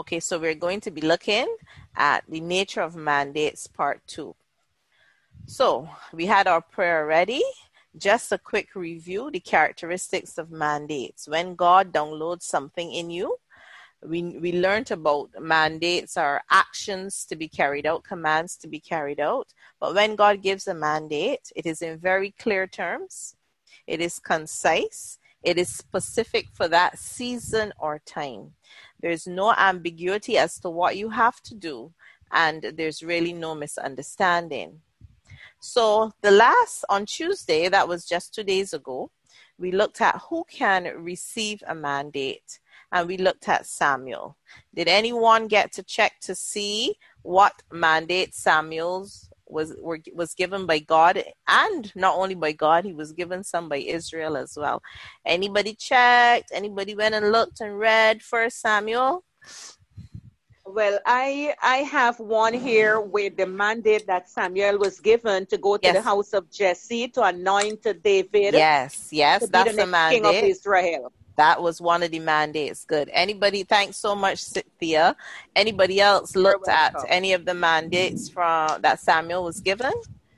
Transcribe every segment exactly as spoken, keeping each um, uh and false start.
Okay, so we're going to be looking at the nature of mandates, part two. So we had our prayer ready. Just a quick review, the characteristics of mandates. When God downloads something in you, we, we learned about mandates are actions to be carried out, commands to be carried out. But when God gives a mandate, it is in very clear terms. It is concise. It is specific for that season or time. There's no ambiguity as to what you have to do, and there's really no misunderstanding. So the last, on Tuesday, that was just two days ago, we looked at who can receive a mandate, and we looked at Samuel. Did anyone get to check to see what mandate Samuel's was were, was given by God? And not only by God, he was given some by Israel as well. Anybody checked? Anybody went and looked and read First Samuel? Well, I I have one here with the mandate that Samuel was given to go to Yes. the house of Jesse to anoint David. Yes, yes, to be that's the the next king of mandate. Israel. That was one of the mandates. Good. Anybody? Thanks so much, Cynthia. Anybody else looked at any of the mandates from that Samuel was given?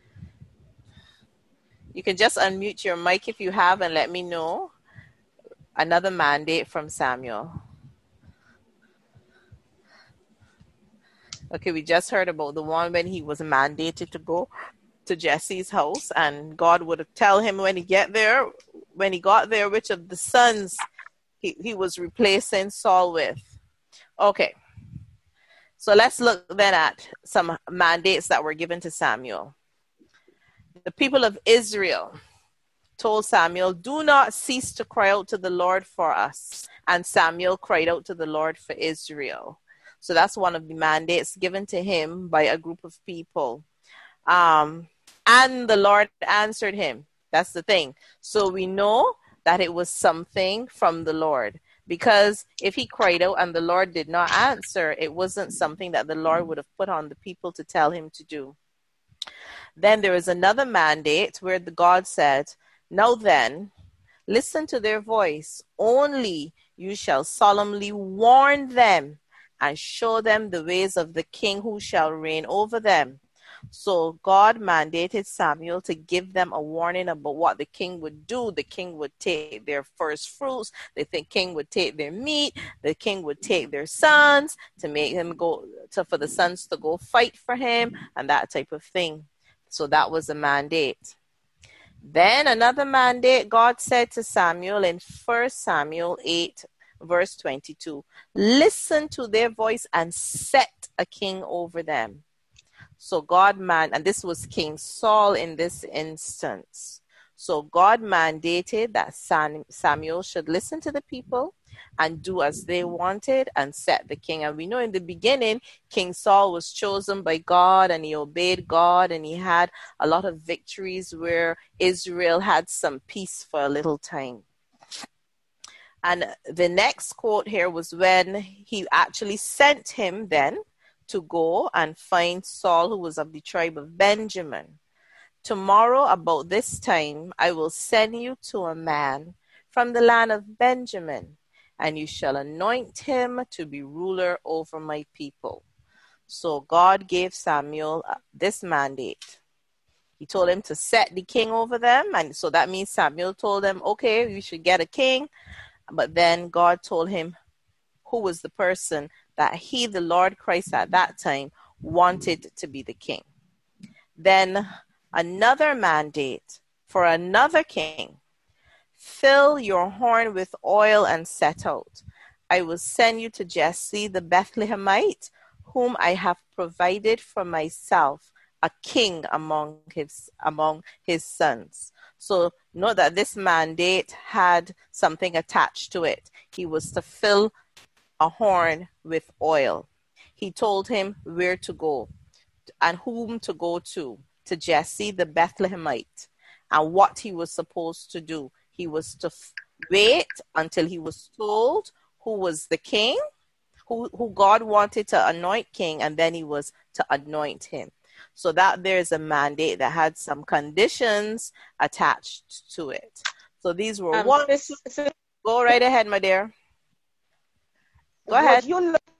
You can just unmute your mic if you have and let me know. Another mandate from Samuel. Okay, we just heard about the one when he was mandated to go to Jesse's house, and God would tell him when he get there, when he got there, which of the sons he, he was replacing Saul with. Okay, so let's look then at some mandates that were given to Samuel. The people of Israel told Samuel, "Do not cease to cry out to the Lord for us." And Samuel cried out to the Lord for Israel. So that's one of the mandates given to him by a group of people. Um, and the Lord answered him. That's the thing. So we know that it was something from the Lord. Because if he cried out and the Lord did not answer, it wasn't something that the Lord would have put on the people to tell him to do. Then there is another mandate where the God said, "Now then, listen to their voice. Only you shall solemnly warn them and show them the ways of the king who shall reign over them." So God mandated Samuel to give them a warning about what the king would do. The king would take their first fruits. The king would take their meat. The king would take their sons to make him go to for the sons to go fight for him and that type of thing. So that was a mandate. Then another mandate, God said to Samuel in First Samuel eight, verse twenty-two, "Listen to their voice and set a king over them." So God man, and this was King Saul in this instance. So God mandated that Samuel should listen to the people and do as they wanted and set the king. And we know in the beginning, King Saul was chosen by God and he obeyed God and he had a lot of victories where Israel had some peace for a little time. And the next quote here was when he actually sent him then to go and find Saul, who was of the tribe of Benjamin. "Tomorrow about this time I will send you to a man from the land of Benjamin, and you shall anoint him to be ruler over my people." So God gave Samuel this mandate. He told him to set the king over them, and so that means Samuel told him, okay, you should get a king. But then God told him who was the person that he, the Lord Christ at that time, wanted to be the king. Then another mandate for another king: "Fill your horn with oil and set out. I will send you to Jesse the Bethlehemite, whom I have provided for myself a king among his among his sons." So note that this mandate had something attached to it. He was to fill a horn with oil. He told him where to go and whom to go to, to Jesse the Bethlehemite, and what he was supposed to do. He was to f- wait until he was told who was the king, who, who God wanted to anoint king, and then he was to anoint him. So that there's a mandate that had some conditions attached to it. So these were Um, one. this, this, Go right ahead, my dear. Go would ahead. you look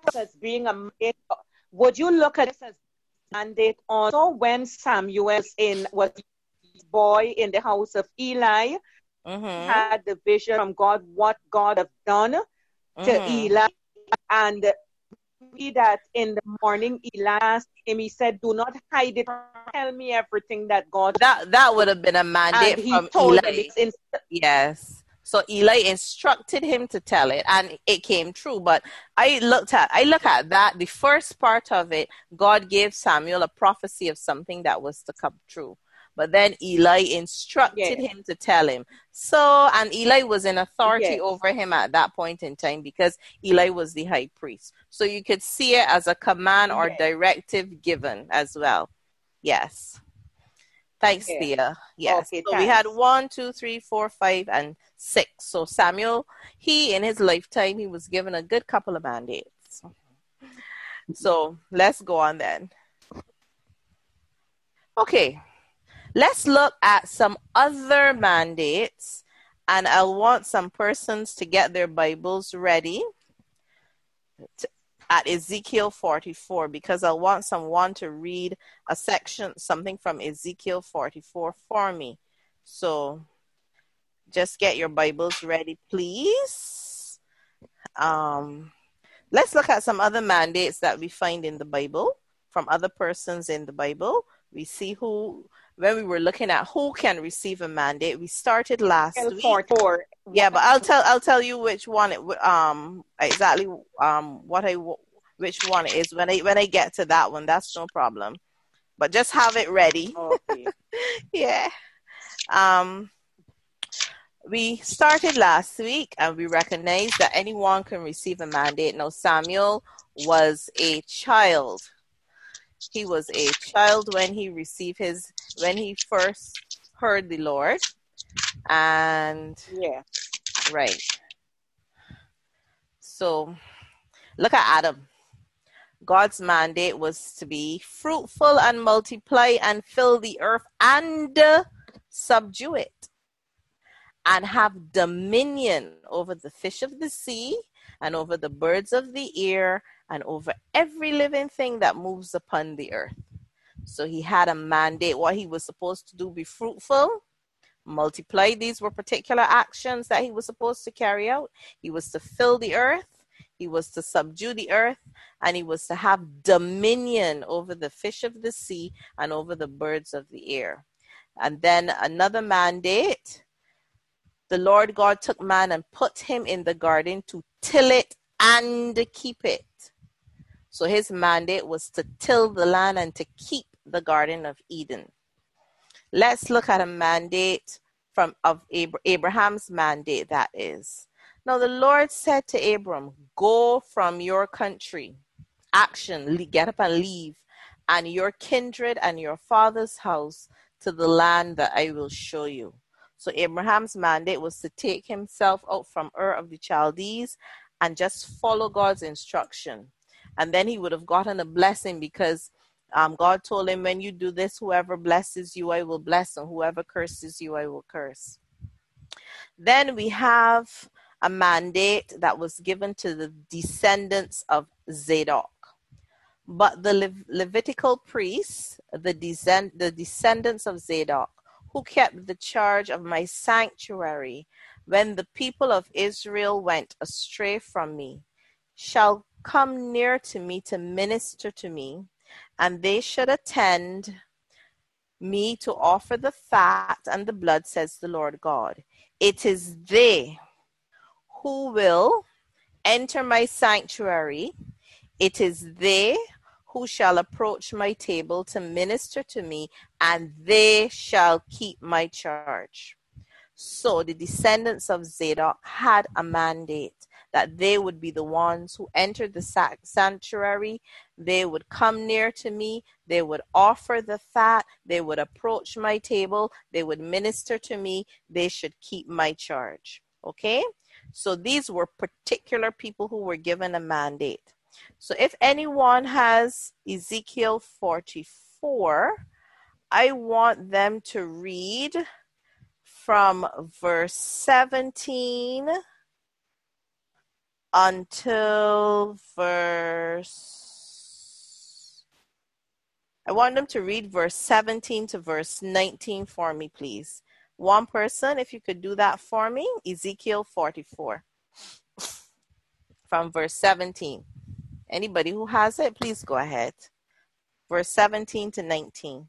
as being a mandate? Would you look at this as mandate also when Samuel was in was a boy in the house of Eli? Mm-hmm. Had the vision from God, what God have done to Mm-hmm. Eli, and see that in the morning Eli asked him, he said, do not hide it, tell me everything that God That that would have been a mandate and he from told him Eli. it's in Yes. So Eli instructed him to tell it, and it came true. But I looked at I look at that. The first part of it, God gave Samuel a prophecy of something that was to come true. But then Eli instructed yes, him to tell him. So, and Eli was in authority yes, over him at that point in time because Eli was the high priest. So you could see it as a command or yes, directive given as well. Yes. Thanks, yes. Thea. Yes. Okay, So we had thanks. one, two, three, four, five, and six. So Samuel, he in his lifetime, he was given a good couple of mandates. So let's go on then. Okay. Let's look at some other mandates, and I'll want some persons to get their Bibles ready to, at Ezekiel forty-four, because I want someone to read a section, something from Ezekiel forty-four for me. So just get your Bibles ready, please. Um, let's look at some other mandates that we find in the Bible from other persons in the Bible. We see who, when we were looking at who can receive a mandate, we started last week. forty-four. Yeah, but I'll tell I'll tell you which one it um exactly um what I which one it is when I when I get to that one. That's no problem. But just have it ready. Okay. Yeah. Um we started last week and we recognized that anyone can receive a mandate. Now Samuel was a child. He was a child when he received his when he first heard the Lord. And yeah, right. So look at Adam. God's mandate was to be fruitful and multiply and fill the earth and subdue it and have dominion over the fish of the sea and over the birds of the air and over every living thing that moves upon the earth. So he had a mandate. What he was supposed to do, be fruitful, multiply. These were particular actions that he was supposed to carry out. He was to fill the earth, he was to subdue the earth, and he was to have dominion over the fish of the sea and over the birds of the air. And then another mandate, the Lord God took man and put him in the garden to till it and keep it. So his mandate was to till the land and to keep the Garden of Eden. Let's look at a mandate from of Abraham's mandate, that is. Now the Lord said to Abram, go from your country, action, get up and leave, and your kindred and your father's house to the land that I will show you. So Abraham's mandate was to take himself out from Ur of the Chaldees and just follow God's instruction. And then he would have gotten a blessing because um, God told him, when you do this, whoever blesses you, I will bless, and whoever curses you, I will curse. Then we have a mandate that was given to the descendants of Zadok. But the Le- Levitical priests, the, descend- the descendants of Zadok, who kept the charge of my sanctuary when the people of Israel went astray from me, shall come near to me to minister to me, and they should attend me to offer the fat and the blood, says the Lord God. It is they who will enter my sanctuary. It is they who shall approach my table to minister to me, and they shall keep my charge. So the descendants of Zadok had a mandate that they would be the ones who entered the sanctuary. They would come near to me. They would offer the fat. They would approach my table. They would minister to me. They should keep my charge. Okay? So these were particular people who were given a mandate. So if anyone has Ezekiel forty-four, I want them to read from verse seventeen until verse, I want them to read verse seventeen to verse nineteen for me, please. One person, if you could do that for me, Ezekiel forty-four, from verse seventeen. Anybody who has it, please go ahead. Verse seventeen to nineteen.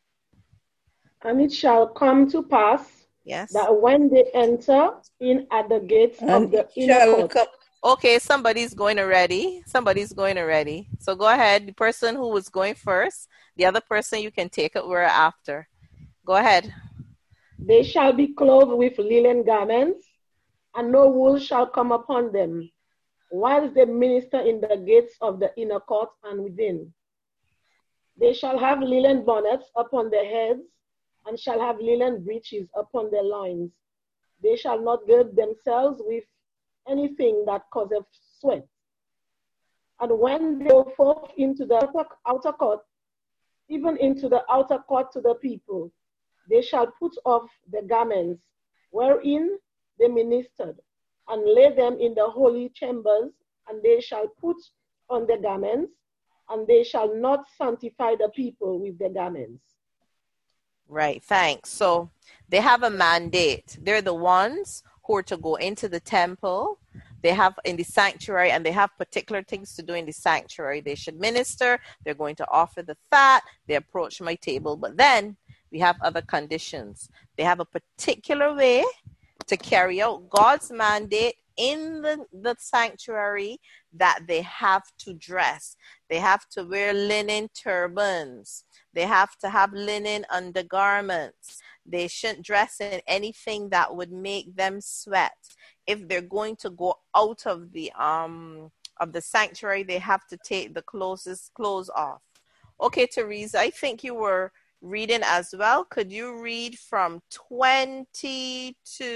And it shall come to pass, yes, that when they enter in at the gates and of the it inner shall court. come. Okay, somebody's going already. Somebody's going already. So go ahead. The person who was going first, the other person, you can take it where after. Go ahead. They shall be clothed with linen garments, and no wool shall come upon them, whilst they minister in the gates of the inner court and within. They shall have linen bonnets upon their heads, and shall have linen breeches upon their loins. They shall not gird themselves with anything that causeth sweat. And when they go forth into the outer court, even into the outer court to the people, they shall put off the garments wherein they ministered, and lay them in the holy chambers, and they shall put on the garments, and they shall not sanctify the people with the garments. Right, thanks. So they have a mandate. They're the ones who are to go into the temple. They have in the sanctuary, and they have particular things to do in the sanctuary. They should minister. They're going to offer the fat. They approach my table. But then we have other conditions. They have a particular way to carry out God's mandate in the, the sanctuary, that they have to dress. They have to wear linen turbans. They have to have linen undergarments. They shouldn't dress in anything that would make them sweat. If they're going to go out of the um of the sanctuary, they have to take the closest clothes off. Okay, Teresa, I think you were reading as well. Could you read from twenty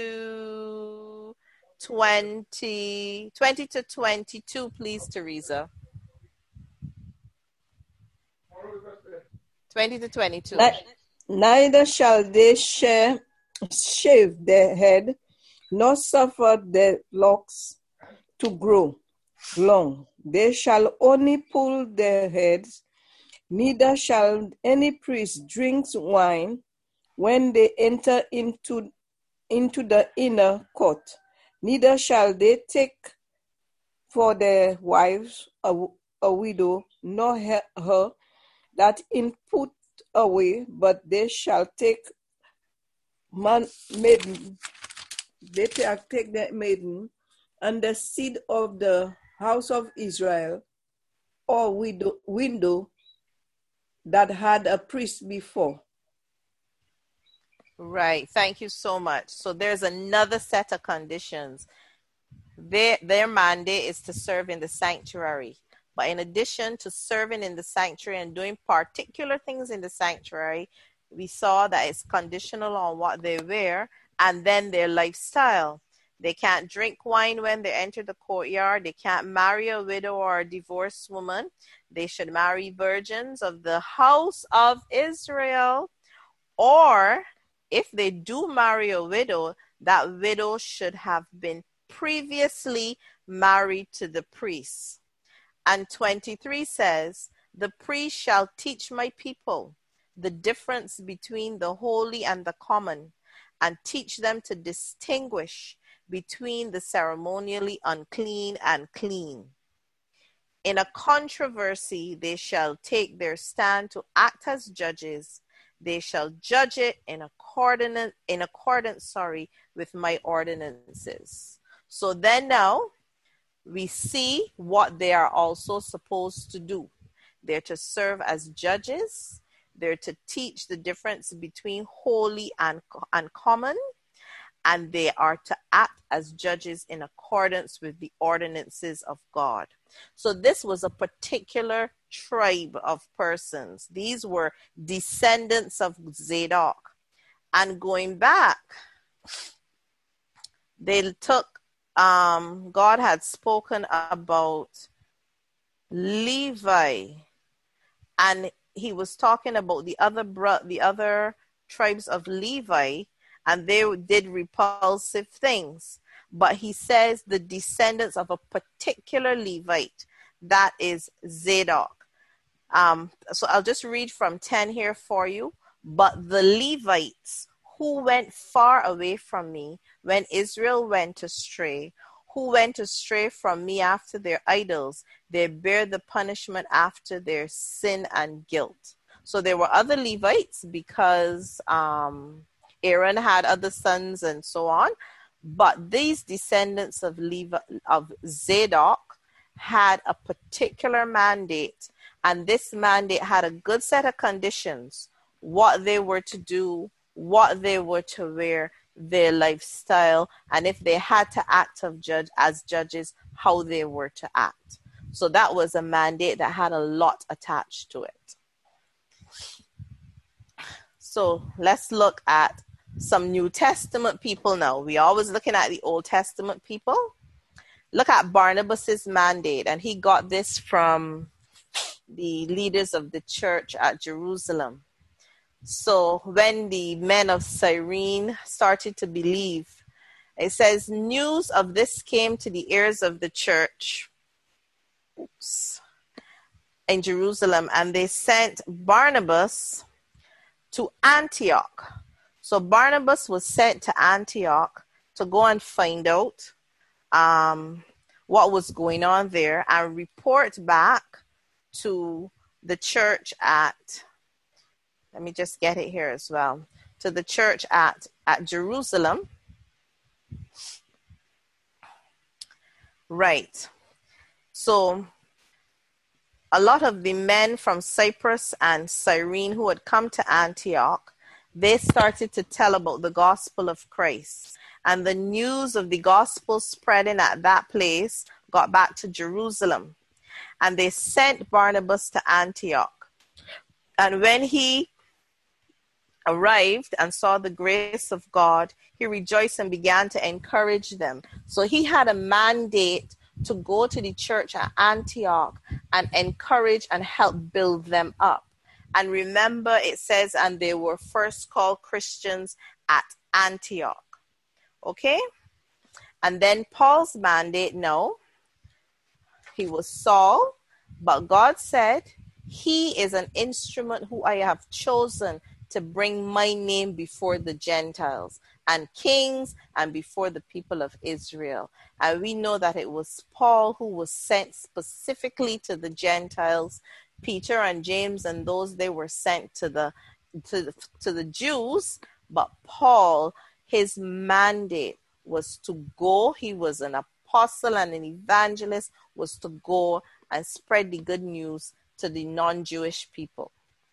to twenty, twenty to twenty-two, please, Teresa? twenty to twenty-two. Neither shall they share, shave their head, nor suffer their locks to grow long. They shall only pull their heads. Neither shall any priest drink wine when they enter into, into the inner court. Neither shall they take for their wives a, a widow, nor her, her that in put away, but they shall take man maiden. They shall take the maiden, and the seed of the house of Israel, or widow, window that had a priest before. Right. Thank you so much. So there's another set of conditions. Their, their mandate is to serve in the sanctuary. But in addition to serving in the sanctuary and doing particular things in the sanctuary, we saw that it's conditional on what they wear and then their lifestyle. They can't drink wine when they enter the courtyard. They can't marry a widow or a divorced woman. They should marry virgins of the house of Israel. Or if they do marry a widow, that widow should have been previously married to the priest. And twenty-three says, the priest shall teach my people the difference between the holy and the common, and teach them to distinguish between the ceremonially unclean and clean. In a controversy, they shall take their stand to act as judges. They shall judge it in accordance, in accordance, sorry, with my ordinances. So then now, we see what they are also supposed to do. They're to serve as judges. They're to teach the difference between holy and, and common. And they are to act as judges in accordance with the ordinances of God. So this was a particular tribe of persons. These were descendants of Zadok. And going back, they took Um, God had spoken about Levi, and he was talking about the other bro- the other tribes of Levi, and they did repulsive things. but he says the descendants of a particular Levite, that is Zadok. Um, so I'll just read from ten here for you. But the Levites who went far away from me when Israel went astray, who went astray from me after their idols, they bear the punishment after their sin and guilt. So there were other Levites because um, Aaron had other sons and so on. But these descendants of Levi, of Zadok had a particular mandate, and this mandate had a good set of conditions: what they were to do, what they were to wear, their lifestyle, and if they had to act of judge as judges, how they were to act. So that was a mandate that had a lot attached to it. So let's look at some New Testament people now. We're always looking at the Old Testament people. Look at Barnabas's mandate, and he got this from the leaders of the church at Jerusalem. So when the men of Cyrene started to believe, it says, news of this came to the ears of the church oops, in Jerusalem, and they sent Barnabas to Antioch. So Barnabas was sent to Antioch to go and find out um, what was going on there and report back to the church at, let me just get it here as well, to the church at, at Jerusalem. Right. So a lot of the men from Cyprus and Cyrene who had come to Antioch, they started to tell about the gospel of Christ. And the news of the gospel spreading at that place got back to Jerusalem. And they sent Barnabas to Antioch. And when he arrived and saw the grace of God, he rejoiced and began to encourage them. So he had a mandate to go to the church at Antioch and encourage and help build them up. And remember, it says, and they were first called Christians at Antioch. Okay? And then Paul's mandate, no. He was Saul, but God said, he is an instrument who I have chosen to bring my name before the Gentiles and kings and before the people of Israel. And we know that it was Paul who was sent specifically to the Gentiles. Peter and James and those, they were sent to the to the, to the Jews, but Paul, his mandate was to go. He was an apostle and an evangelist, was to go and spread the good news to the non-Jewish people.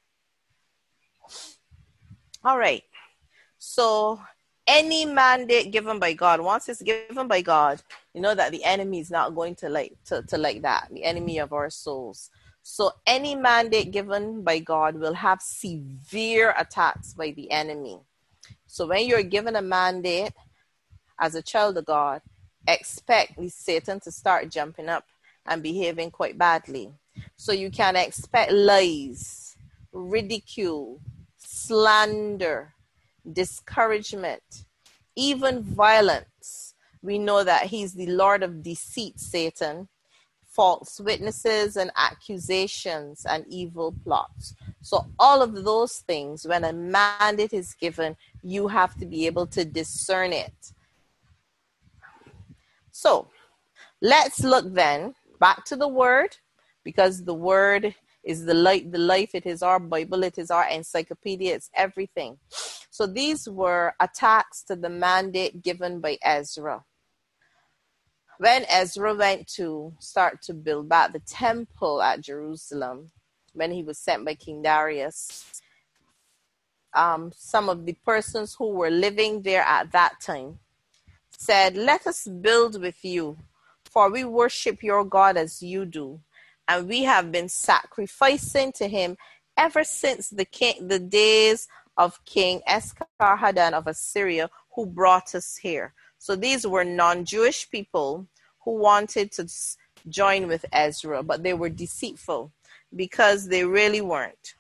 All right. So any mandate given by God, once it's given by God, you know that the enemy is not going to like to, to like that, the enemy of our souls. So any mandate given by God will have severe attacks by the enemy. So when you're given a mandate as a child of God, expect Satan to start jumping up and behaving quite badly. So you can expect lies, ridicule, slander, discouragement, even violence. We know that he's the Lord of deceit, Satan. False witnesses and accusations and evil plots. So all of those things, when a mandate is given, you have to be able to discern it. So let's look then back to the word, because the word is the light, the life. It is our Bible. It is our encyclopedia. It's everything. So these were attacks to the mandate given by Ezra. When Ezra went to start to build back the temple at Jerusalem, when he was sent by King Darius, um, some of the persons who were living there at that time said, let us build with you, for we worship your God as you do, and we have been sacrificing to him ever since the king, the days of King Esarhaddon of Assyria, who brought us here. So these were non-Jewish people who wanted to join with Ezra, but they were deceitful because they really weren't.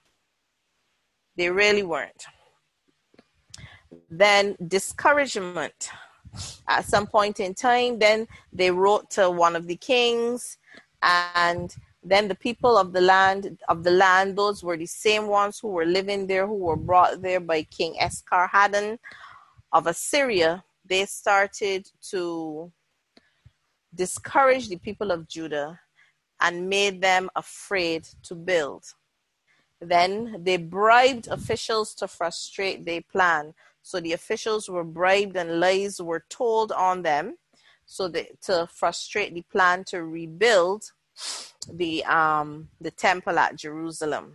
They really weren't. Then discouragement. at some point in time. Then they wrote to one of the kings, and then the people of the land of the land, those were the same ones who were living there, who were brought there by King Esarhaddon of Assyria. They started to discourage the people of Judah and made them afraid to build. Then they bribed officials to frustrate their plan. So the officials were bribed and lies were told on them, so that to frustrate the plan to rebuild the um the temple at Jerusalem.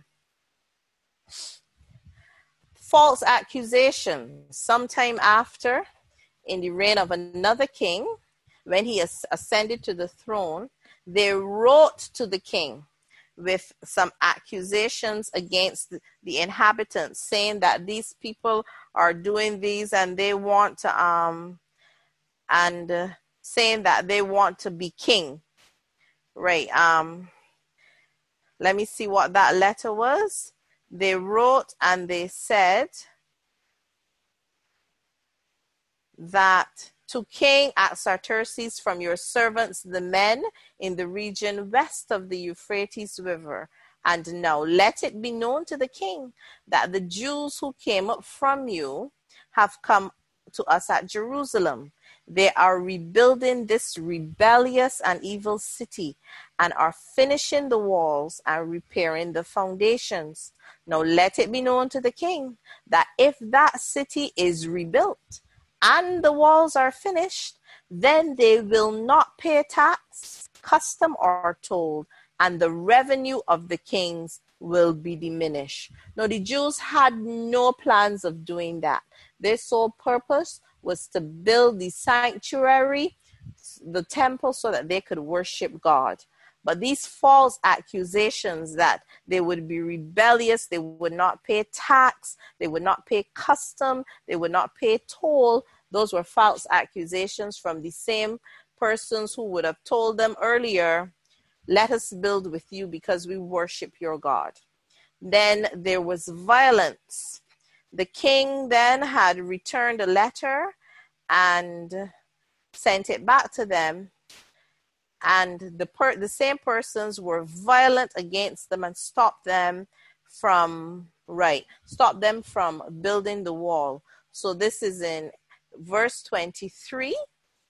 False accusations. Sometime after, in the reign of another king, when he ascended to the throne, they wrote to the king with some accusations against the inhabitants, saying that these people are doing these and they want to um and uh, saying that they want to be king. Right. Um let me see what that letter was. They wrote and they said that to King Artaxerxes, from your servants the men in the region west of the Euphrates River. And now let it be known to the king that the Jews who came up from you have come to us at Jerusalem. They are rebuilding this rebellious and evil city and are finishing the walls and repairing the foundations. Now let it be known to the king that if that city is rebuilt and the walls are finished, then they will not pay tax, custom, or toll, and the revenue of the kings will be diminished. Now, the Jews had no plans of doing that. Their sole purpose was to build the sanctuary, the temple, so that they could worship God. But these false accusations that they would be rebellious, they would not pay tax, they would not pay custom, they would not pay toll, those were false accusations from the same persons who would have told them earlier, let us build with you because we worship your God. Then there was violence. The king then had returned a letter and sent it back to them. And the per- the same persons were violent against them and stopped them from, right, stopped them from building the wall. So this is in verse twenty-three.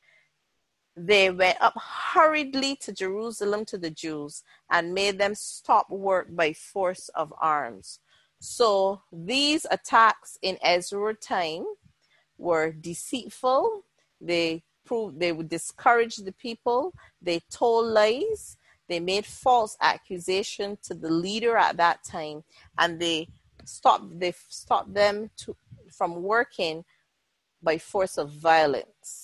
They went up hurriedly to Jerusalem to the Jews and made them stop work by force of arms. So these attacks in Ezra time were deceitful. They proved they would discourage the people. They told lies. They made false accusations to the leader at that time, and they stopped. They stopped them to, from working by force of violence.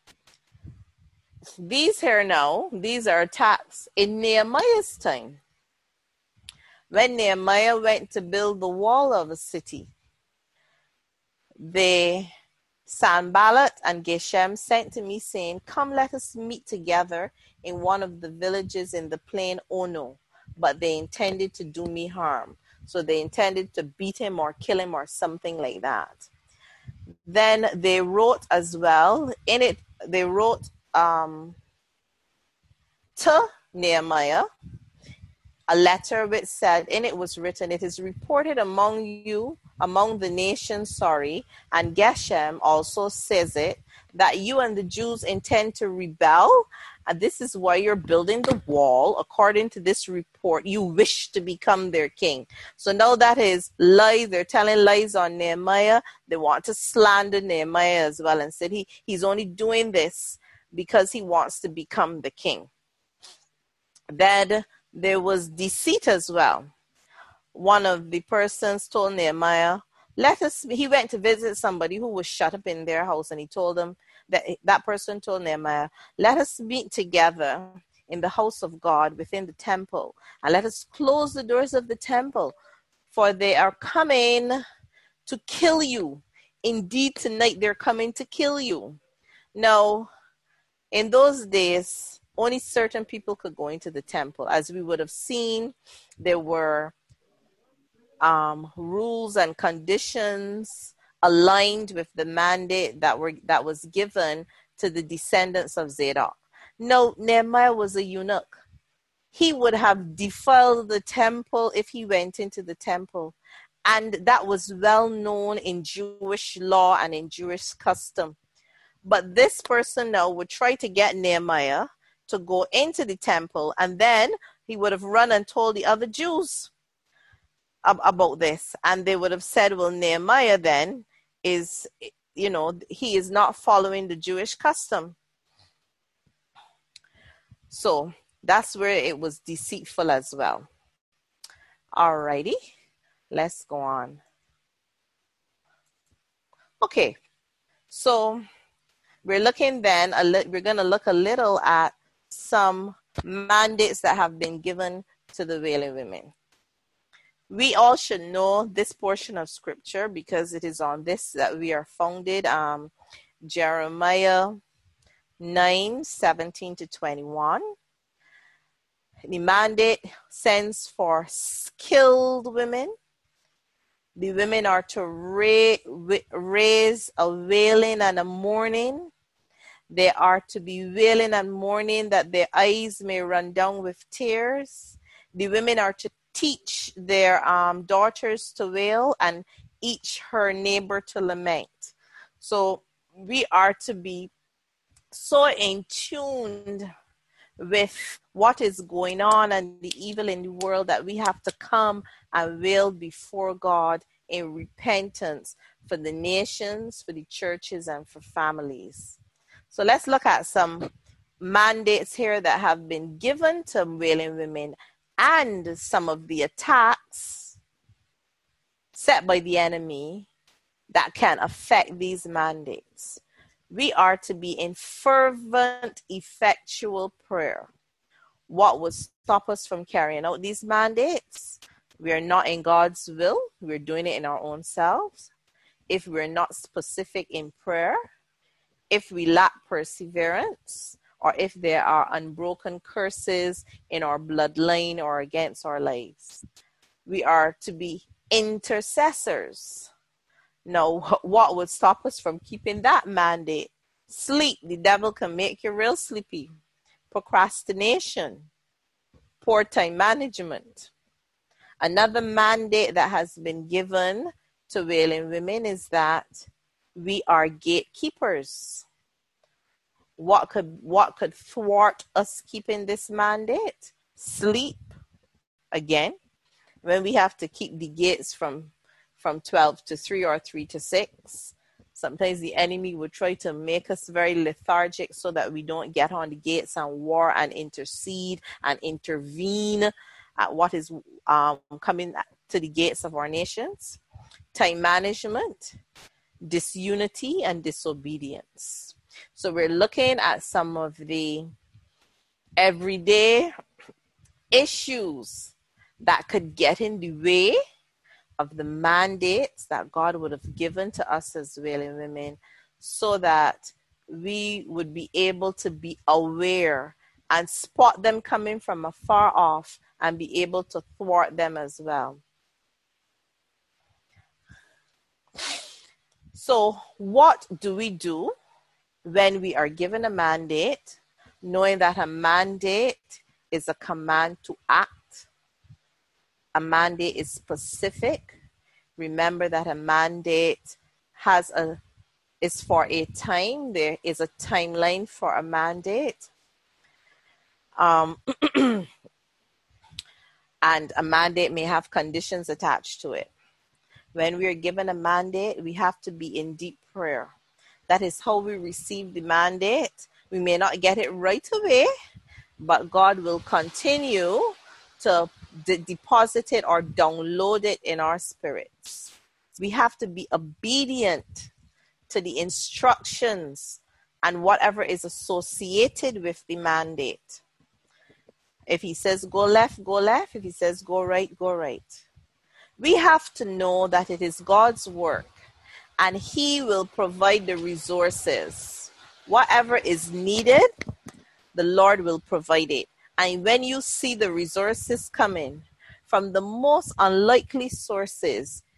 These here now, these are attacks in Nehemiah's time. When Nehemiah went to build the wall of a city, they, Sanballat and Geshem sent to me saying, come, let us meet together in one of the villages in the plain Ono. But they intended to do me harm. So they intended to beat him or kill him or something like that. Then they wrote as well, in it, they wrote um, to Nehemiah a letter which said, in it was written, it is reported among you, among the nations, sorry, and Geshem also says it, that you and the Jews intend to rebel, and this is why you're building the wall. According to this report, you wish to become their king. So now that is lies. They're telling lies on Nehemiah. They want to slander Nehemiah as well and said he, he's only doing this because he wants to become the king. Then there was deceit as well. One of the persons told Nehemiah, let us, he went to visit somebody who was shut up in their house, and he told them, that that person told Nehemiah, let us meet together in the house of God within the temple, and let us close the doors of the temple, for they are coming to kill you. Indeed, tonight they're coming to kill you. Now, in those days, only certain people could go into the temple. As we would have seen, there were um, rules and conditions aligned with the mandate that were that was given to the descendants of Zadok. No, Nehemiah was a eunuch. He would have defiled the temple if he went into the temple. And that was well known in Jewish law and in Jewish custom. But this person now would try to get Nehemiah to go into the temple, and then he would have run and told the other Jews ab- about this. And they would have said, well, Nehemiah then is, you know, he is not following the Jewish custom. So that's where it was deceitful as well. Alrighty, let's go on. Okay, so we're looking then, a li- we're going to look a little at some mandates that have been given to the Wailing women. We all should know this portion of scripture because it is on this that we are founded. Um, Jeremiah nine, seventeen to twenty-one. The mandate sends for skilled women. The women are to ra- raise a wailing and a mourning. They are to be wailing and mourning that their eyes may run down with tears. The women are to teach their um, daughters to wail and each her neighbor to lament. So we are to be so in tune with what is going on and the evil in the world that we have to come and wail before God in repentance for the nations, for the churches, and for families. So let's look at some mandates here that have been given to wailing women and some of the attacks set by the enemy that can affect these mandates. We are to be in fervent, effectual prayer. What would stop us from carrying out these mandates? We are not in God's will. We're doing it in our own selves. If we're not specific in prayer, if we lack perseverance, or if there are unbroken curses in our bloodline or against our lives. We are to be intercessors. Now, what would stop us from keeping that mandate? Sleep. The devil can make you real sleepy. Procrastination. Poor time management. Another mandate that has been given to wailing women is that we are gatekeepers. What could what could thwart us keeping this mandate? Sleep. Again, when we have to keep the gates from from twelve to three or three to six. Sometimes the enemy will try to make us very lethargic so that we don't get on the gates and war and intercede and intervene at what is um, coming to the gates of our nations. Time management, disunity, and disobedience. So we're looking at some of the everyday issues that could get in the way of the mandates that God would have given to us as wailing women, so that we would be able to be aware and spot them coming from afar off and be able to thwart them as well. So what do we do when we are given a mandate, knowing that a mandate is a command to act? A mandate is specific. Remember that a mandate has a is for a time. There is a timeline for a mandate. Um, and a mandate may have conditions attached to it. When we are given a mandate, we have to be in deep prayer. That is how we receive the mandate. We may not get it right away, but God will continue to de- deposit it or download it in our spirits. We have to be obedient to the instructions and whatever is associated with the mandate. If he says go left, go left. If he says go right, go right. We have to know that it is God's work and he will provide the resources. Whatever is needed, the Lord will provide it. And when you see the resources coming from the most unlikely sources,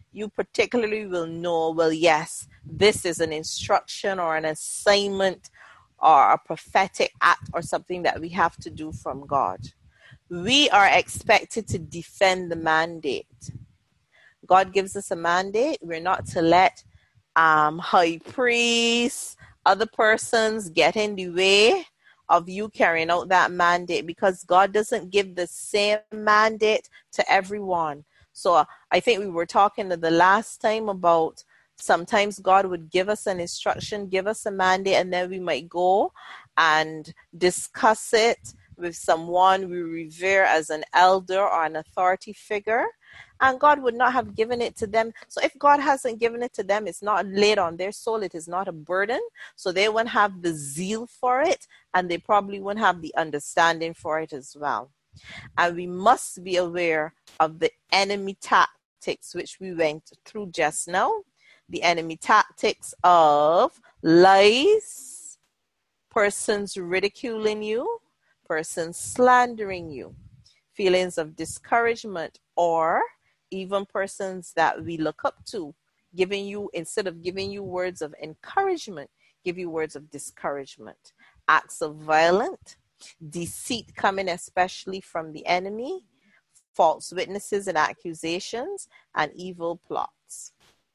you particularly will know, well, yes, this is an instruction or an assignment or a prophetic act or something that we have to do from God. We are expected to defend the mandate. God gives us a mandate. We're not to let um, high priests, other persons get in the way of you carrying out that mandate, because God doesn't give the same mandate to everyone. So I think we were talking the last time about sometimes God would give us an instruction, give us a mandate, and then we might go and discuss it with someone we revere as an elder or an authority figure, and God would not have given it to them. So if God hasn't given it to them, it's not laid on their soul, it is not a burden, so they won't have the zeal for it, and they probably won't have the understanding for it as well. And we must be aware of the enemy tactics, which we went through just now. The enemy tactics of lies, persons ridiculing you, persons slandering you, feelings of discouragement, or even persons that we look up to, giving you, instead of giving you words of encouragement, give you words of discouragement. Acts of violence, deceit coming especially from the enemy, false witnesses and accusations, and evil plots.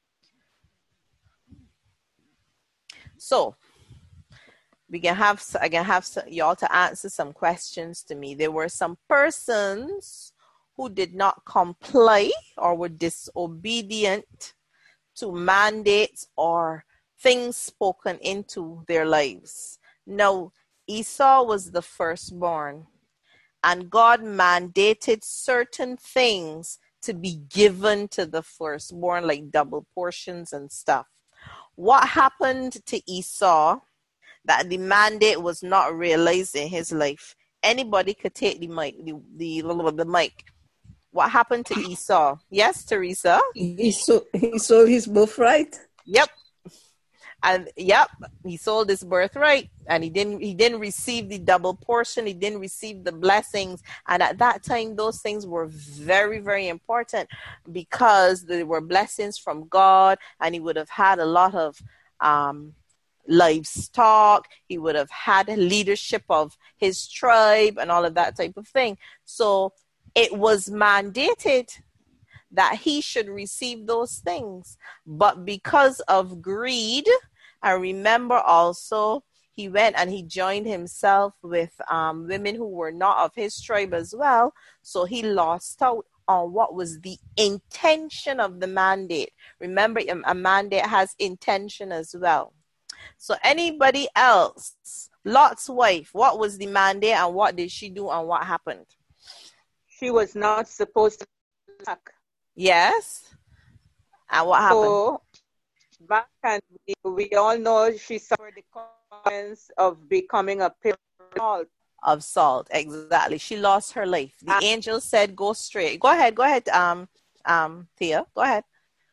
So, we can have, I can have y'all to answer some questions to me. There were some persons who did not comply or were disobedient to mandates or things spoken into their lives. Now, Esau was the firstborn, and God mandated certain things to be given to the firstborn, like double portions and stuff. What happened to Esau that the mandate was not realized in his life? Anybody could take the mic, the, the, the mic. What happened to Esau? Yes, Teresa? He sold, he sold his birthright. Yep. And yep, he sold his birthright, and he didn't he didn't receive the double portion. He didn't receive the blessings. And at that time, those things were very, very important, because there were blessings from God, and he would have had a lot of um, livestock. He would have had leadership of his tribe and all of that type of thing. So it was mandated that he should receive those things. But because of greed, and remember also, he went and he joined himself with um, women who were not of his tribe as well. So he lost out on what was the intention of the mandate. Remember, a mandate has intention as well. So anybody else? Lot's wife, what was the mandate, and what did she do, and what happened? She was not supposed to attack. Yes. And what happened? So, back and we, we all know she suffered the consequence of becoming a pillar of salt. Of salt, exactly. She lost her life. The Uh, angel said, "Go straight." Go ahead. Go ahead. Um, um, Thea, go ahead.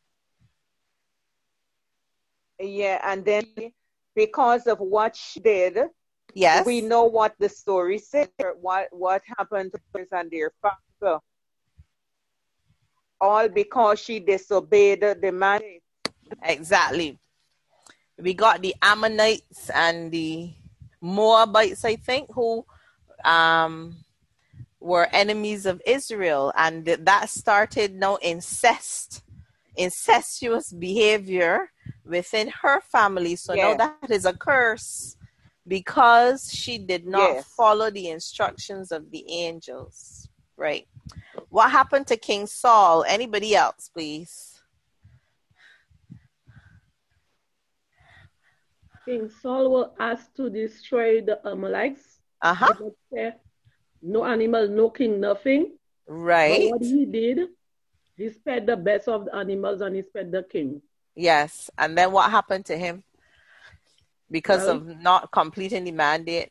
Yeah, and then because of what she did, Yes. we know what the story said. What what happened to her and their father. All because she disobeyed the mandate. Exactly. We got the Ammonites and the Moabites, I think, who um, were enemies of Israel. And that started now incest, incestuous behavior within her family. So Yeah. now that is a curse, because she did not Yes. follow the instructions of the angels. Right. What happened to King Saul? Anybody else, please? King Saul was asked to destroy the Amalekites. Uh-huh. No animal, no king, nothing. Right. But what he did, he spared the best of the animals and he spared the king. Yes. And then what happened to him? Because Well, of not completing the mandate.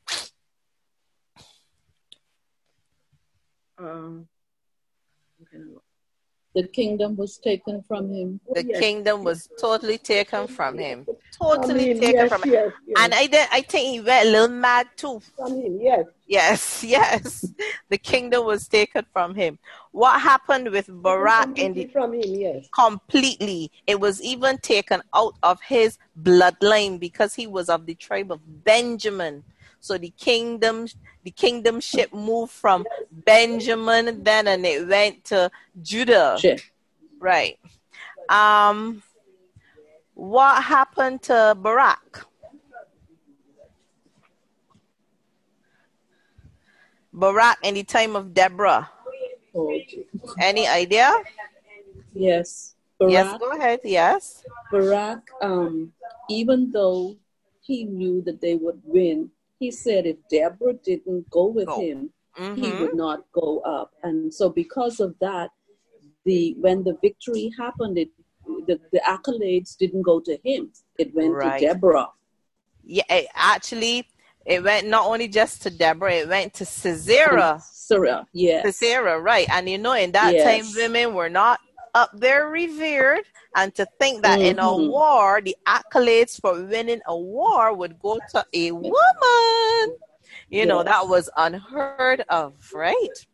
um, The kingdom was taken from him. The Yes. kingdom was totally taken from him. From Totally him, taken yes, from him. yes, yes. And I did, I think he went a little mad too. From him, yes. Yes, yes. The kingdom was taken from him. What happened with Barak in the Completely from him, yes. completely? It was even taken out of his bloodline because he was of the tribe of Benjamin. So the kingdom, the kingdomship moved from Benjamin then, and it went to Judah. Sure. Right. Um, what happened to Barak? Barak in the time of Deborah. Oh, Any idea? yes. Barak, Yes, go ahead. Yes. Barak, um, even though he knew that they would win, he said if Deborah didn't go with Go. him, Mm-hmm. he would not go up. And so because of that, the when the victory happened, it the, the accolades didn't go to him. It went Right. to Deborah. Yeah, it actually, it went not only just to Deborah, it went to Sisera. Sisera, yes. Sisera, right. And you know, in that Yes. time, women were not up there revered. And to think that in a Mhm. war, the accolades for winning a war would go to a woman. You know, Yes. that was unheard of, right?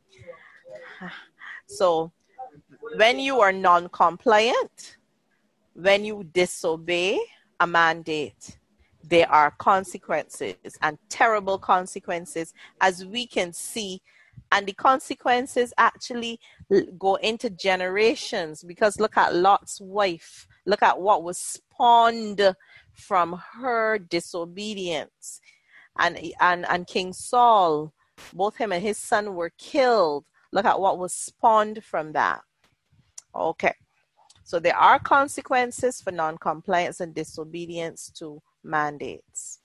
So when you are non-compliant, when you disobey a mandate, there are consequences, and terrible consequences, as we can see. And the consequences actually go into generations, because look at Lot's wife. Look at what was spawned from her disobedience. And, and, and King Saul, both him and his son were killed. Look at what was spawned from that. Okay. So there are consequences for non-compliance and disobedience to mandates.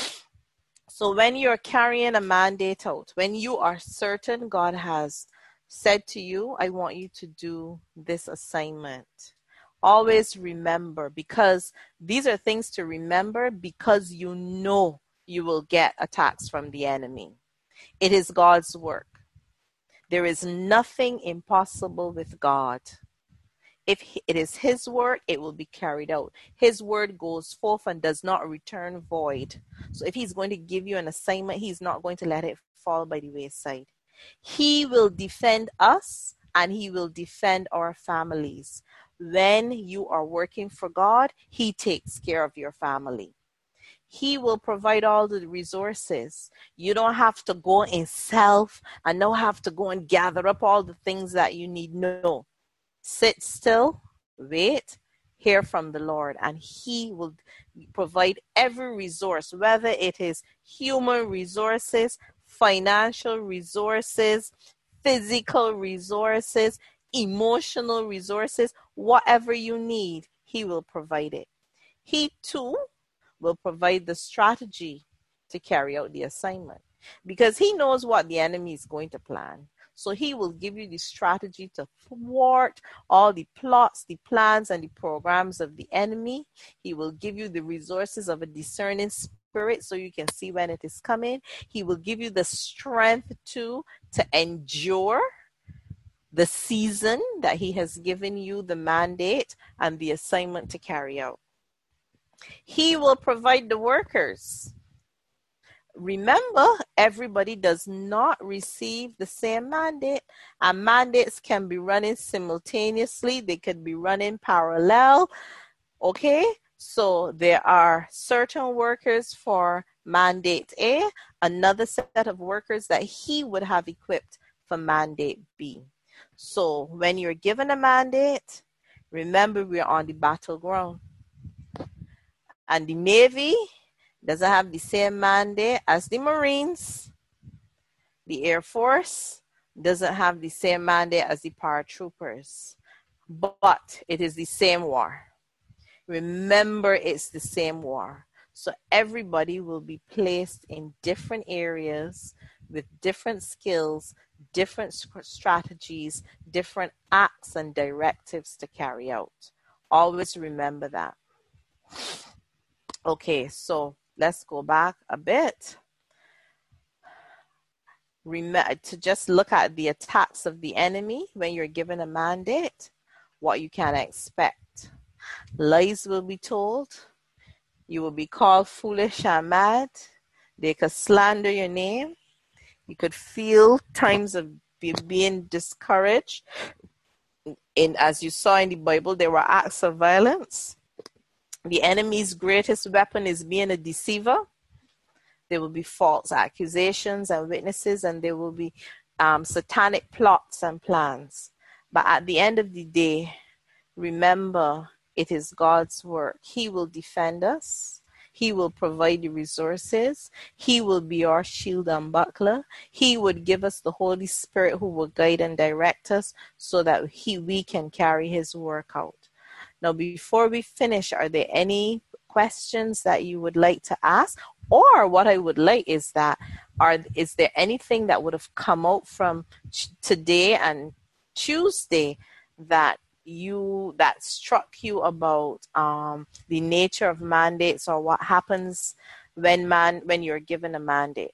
So when you're carrying a mandate out, when you are certain God has said to you, I want you to do this assignment, always remember, because these are things to remember, because you know you will get attacks from the enemy. It is God's work. There is nothing impossible with God. If it is his work, it will be carried out. His word goes forth and does not return void. So if he's going to give you an assignment, he's not going to let it fall by the wayside. He will defend us, and he will defend our families. When you are working for God, he takes care of your family. He will provide all the resources. You don't have to go in self and don't have to go and gather up all the things that you need. No. Sit still, wait, hear from the Lord, and he will provide every resource, whether it is human resources, financial resources, physical resources, emotional resources, whatever you need, he will provide it. He too will provide the strategy to carry out the assignment, because he knows what the enemy is going to plan. So he will give you the strategy to thwart all the plots, the plans, and the programs of the enemy. He will give you the resources of a discerning spirit so you can see when it is coming. He will give you the strength to, to endure the season that he has given you, the mandate and the assignment to carry out. He will provide the workers. Remember, everybody does not receive the same mandate, and mandates can be running simultaneously. They could be running parallel. Okay, so there are certain workers for mandate A, another set of workers that he would have equipped for mandate B. So when you're given a mandate, remember we're on the battleground. And the Navy doesn't have the same mandate as the Marines. The Air Force doesn't have the same mandate as the paratroopers. But it is the same war. Remember, it's the same war. So everybody will be placed in different areas with different skills, different strategies, different acts and directives to carry out. Always remember that. Okay, so let's go back a bit. Remember to just look at the attacks of the enemy when you're given a mandate. what you can expect. Lies will be told. You will be called foolish and mad. They could slander your name. You could feel times of be, being discouraged. In, as you saw in the Bible, there were acts of violence. The enemy's greatest weapon is being a deceiver. There will be false accusations and witnesses, and there will be um, satanic plots and plans. But at the end of the day, remember, it is God's work. He will defend us. He will provide the resources. He will be our shield and buckler. He would give us the Holy Spirit who will guide and direct us so that he, we can carry his work out. Now, before we finish, are there any questions that you would like to ask? Or what I would like is that, are is there anything that would have come out from today and Tuesday that you that struck you about um, the nature of mandates, or what happens when man when you're given a mandate?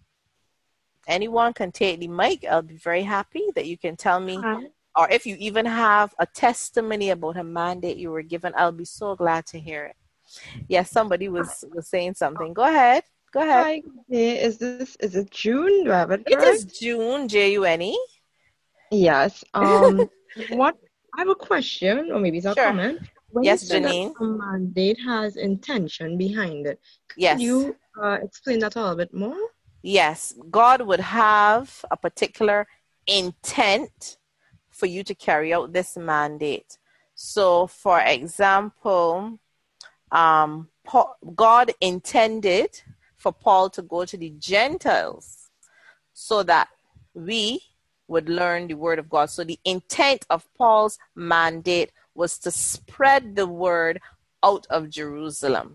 Anyone can take the mic. I'll be very happy that you can tell me, Hi. or if you even have a testimony about a mandate you were given, I'll be so glad to hear it. Yes, somebody was, was saying something. Go ahead. Go ahead. Hi, okay. Is this is it June? Do I have it It is correct? June, J U N E. Yes. Um, what I have a question, or maybe it's a Sure. comment. When Yes, you said that Janine. a mandate has intention behind it, could Yes. you uh, explain that a little bit more? Yes. God would have a particular intent for you to carry out this mandate. So, for example, um, Paul, God intended for Paul to go to the Gentiles so that we would learn the word of God. So the intent of Paul's mandate was to spread the word out of Jerusalem.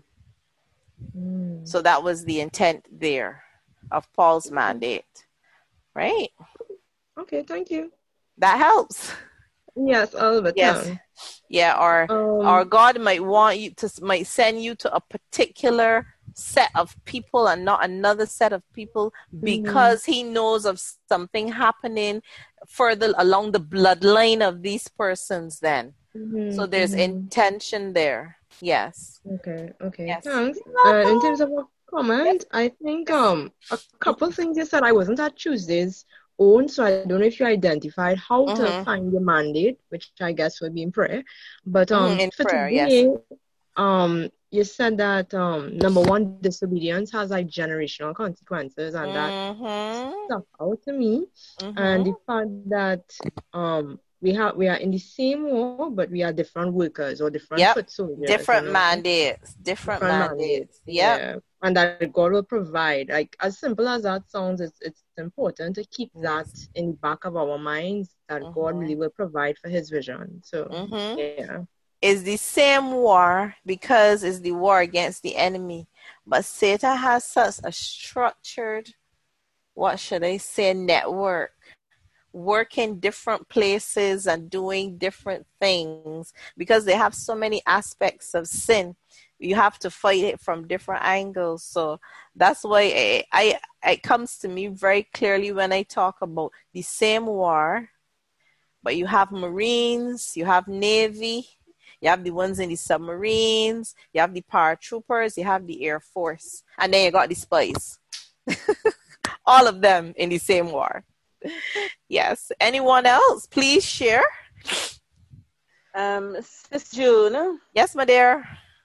Mm. So that was the intent there of Paul's mandate, right? Okay, thank you. That helps. Yes, a little bit. Yes. Thanks. Yeah, or Um, or God might want you to might send you to a particular set of people and not another set of people, because he knows of something happening further along the bloodline of these persons then. mhm, So there's mhm. intention there. Yes. Okay, okay, Yes. thanks. You're Uh, in welcome. terms of a comment, I think Yes. um a couple things you said. I wasn't at Tuesday's own, so I don't know if you identified how to Mhm. find your mandate, which I guess would be in prayer. But Mhm, um in for prayer, yes. today, um you said that um number one, disobedience has like generational consequences, and that Mhm. stuck out to me. And the Mhm. fact that um we have we are in the same war, but we are different workers or different Yep. foot soldiers, you Different know, mandates. Different different mandates. mandates. Yep. Yeah, and that God will provide. Like, as simple as that sounds, it's it's important to keep that Yes. in the back of our minds, that God really Mhm. will provide for His vision. So Mhm. yeah. Is the same war, because it's the war against the enemy. But Satan has such a structured, what should I say, network, working different places and doing different things, because they have so many aspects of sin. You have to fight it from different angles. So that's why I, I it comes to me very clearly when I talk about the same war, but you have Marines, you have Navy, you have the ones in the submarines, you have the paratroopers, you have the Air Force, and then you got the spies. All of them in the same war. Yes. Anyone else? Please share. Um, Sis June, Yes, my dear.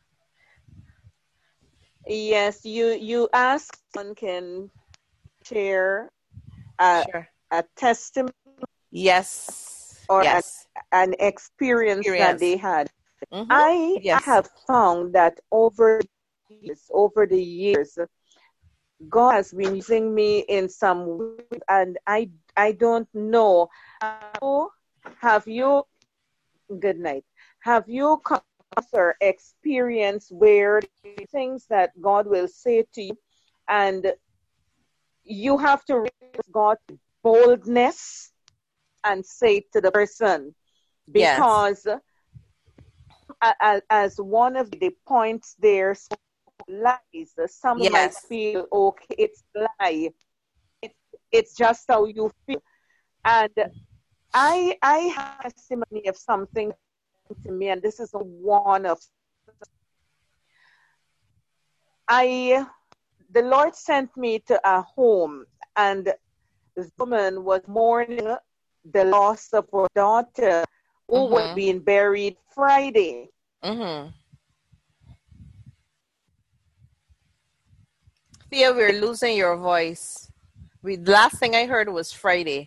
yes, you you asked someone can share a, Sure. a testimony Yes. or an, Yes. an experience that Experience. they had. Mhm. I, I Yes. have found that over the years, over the years, God has been using me in some ways, and I I don't know. How have you? Good night. Have you come across or experience where things that God will say to you, and you have to raise God boldness and say to the person, Yes. because as, as one of the points there, lies. Some might Yes. feel okay, it's a lie. It's it's just how you feel. And I I have a testimony of something to me, and this is a one of I the Lord sent me to a home, and this woman was mourning the loss of her daughter who mm-hmm. was being buried Friday. Mm-hmm. Thea, we're losing your voice. We, the last thing I heard was Friday.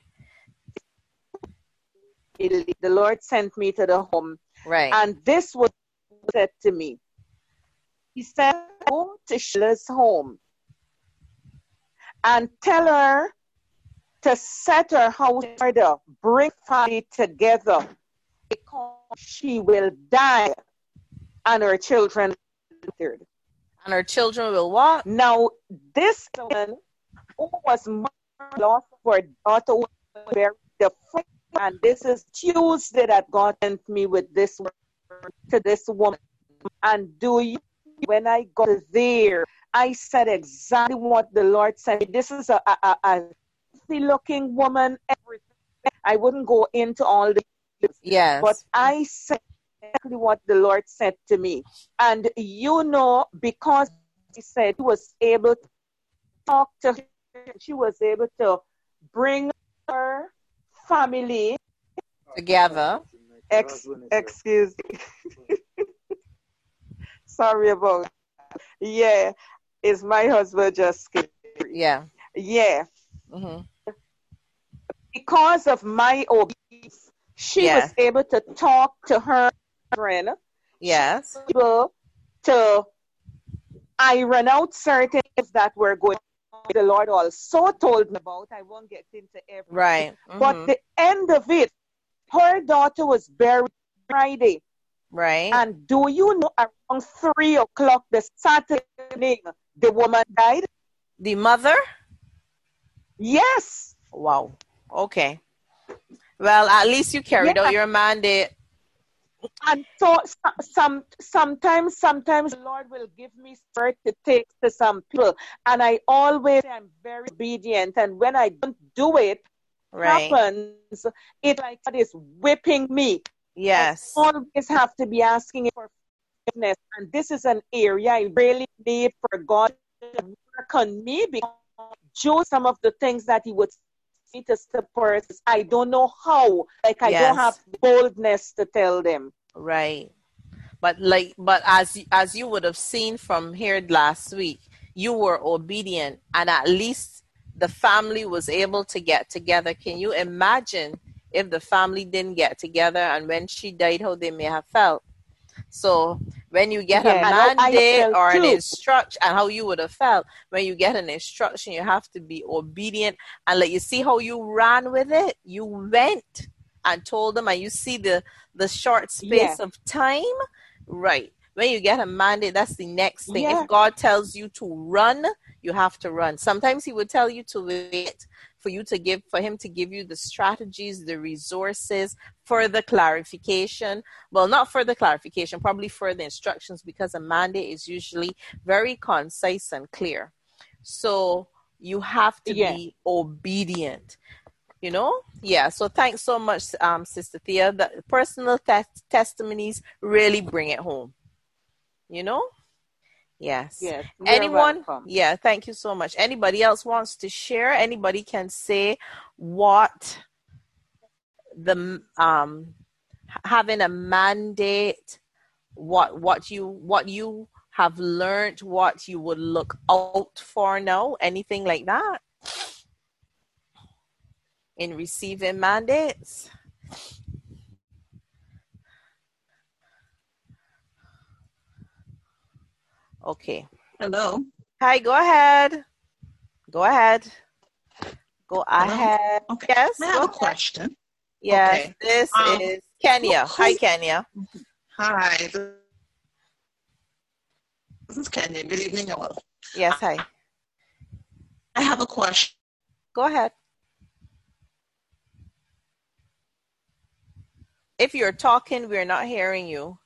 The Lord sent me to the home. Right. And this was said to me. He said, go to Sheila's home and tell her to set her house in order, bring family together, because she will die and her children will And her children will what? Now, this woman who was lost for daughter was buried the first, and this is Tuesday that God sent me with this word to this woman. And do you, when I got there, I said exactly what the Lord said. This is a, a, a, a looking woman, everything. I wouldn't go into all the details. Yes. But I said exactly what the Lord said to me. And you know, because he said he was able to talk to her, she was able to bring her family together. Ex- excuse me. Sorry about that. Yeah, it's my husband just kidding. Yeah. Yeah. Mm-hmm. Because of my obedience, she yes. was able to talk to her friend. Yes. She was able to iron out certain things that were going on. The Lord also told me about. I won't get into everything. Right. Mm-hmm. But the end of it, her daughter was buried Friday. Right. And do you know around three o'clock the Saturday evening, the woman died? The mother? Yes. Wow. Okay. Well, at least you carried yeah. out your mandate. And so some sometimes sometimes the Lord will give me spirit to take to some people, and I always am very obedient. And when I don't do it, right. happens, it's like God is whipping me. Yes. I always have to be asking for forgiveness, and this is an area I really need for God to work on me, because do some of the things that He would say to support. I don't know how. Like I yes. don't have boldness to tell them. Right. But like, but as as you would have seen from here last week, you were obedient, and at least the family was able to get together. Can you imagine if the family didn't get together, and when she died, how they may have felt? So when you get yeah, a mandate or too. an instruction, and how you would have felt when you get an instruction, you have to be obedient. And let you see how you ran with it. You went and told them, and you see the the short space yeah. of time, right? When you get a mandate, that's the next thing. Yeah. If God tells you to run, you have to run. Sometimes He would tell you to wait for you to give, for Him to give you the strategies, the resources, further clarification. Well, not further clarification, probably further instructions, because a mandate is usually very concise and clear. So you have to yeah. be obedient. You know? Yeah. So thanks so much, um, Sister Thea. The personal te- testimonies really bring it home. You know? Yes. Yes. Anyone? Welcome. Yeah. Thank you so much. Anybody else wants to share? Anybody can say what the um having a mandate, what what you what you have learned, what you would look out for now, anything like that in receiving mandates? Okay. Hello. Hi, go ahead. Go ahead. Go Hello? ahead. Okay. Yes. I have a question. Yes, okay. this um, is Kenya. who, Hi, Kenya. Hi. This is Kenya. Good evening, all. Yes, hi. I have a question. Go ahead. If you're talking, we're not hearing you.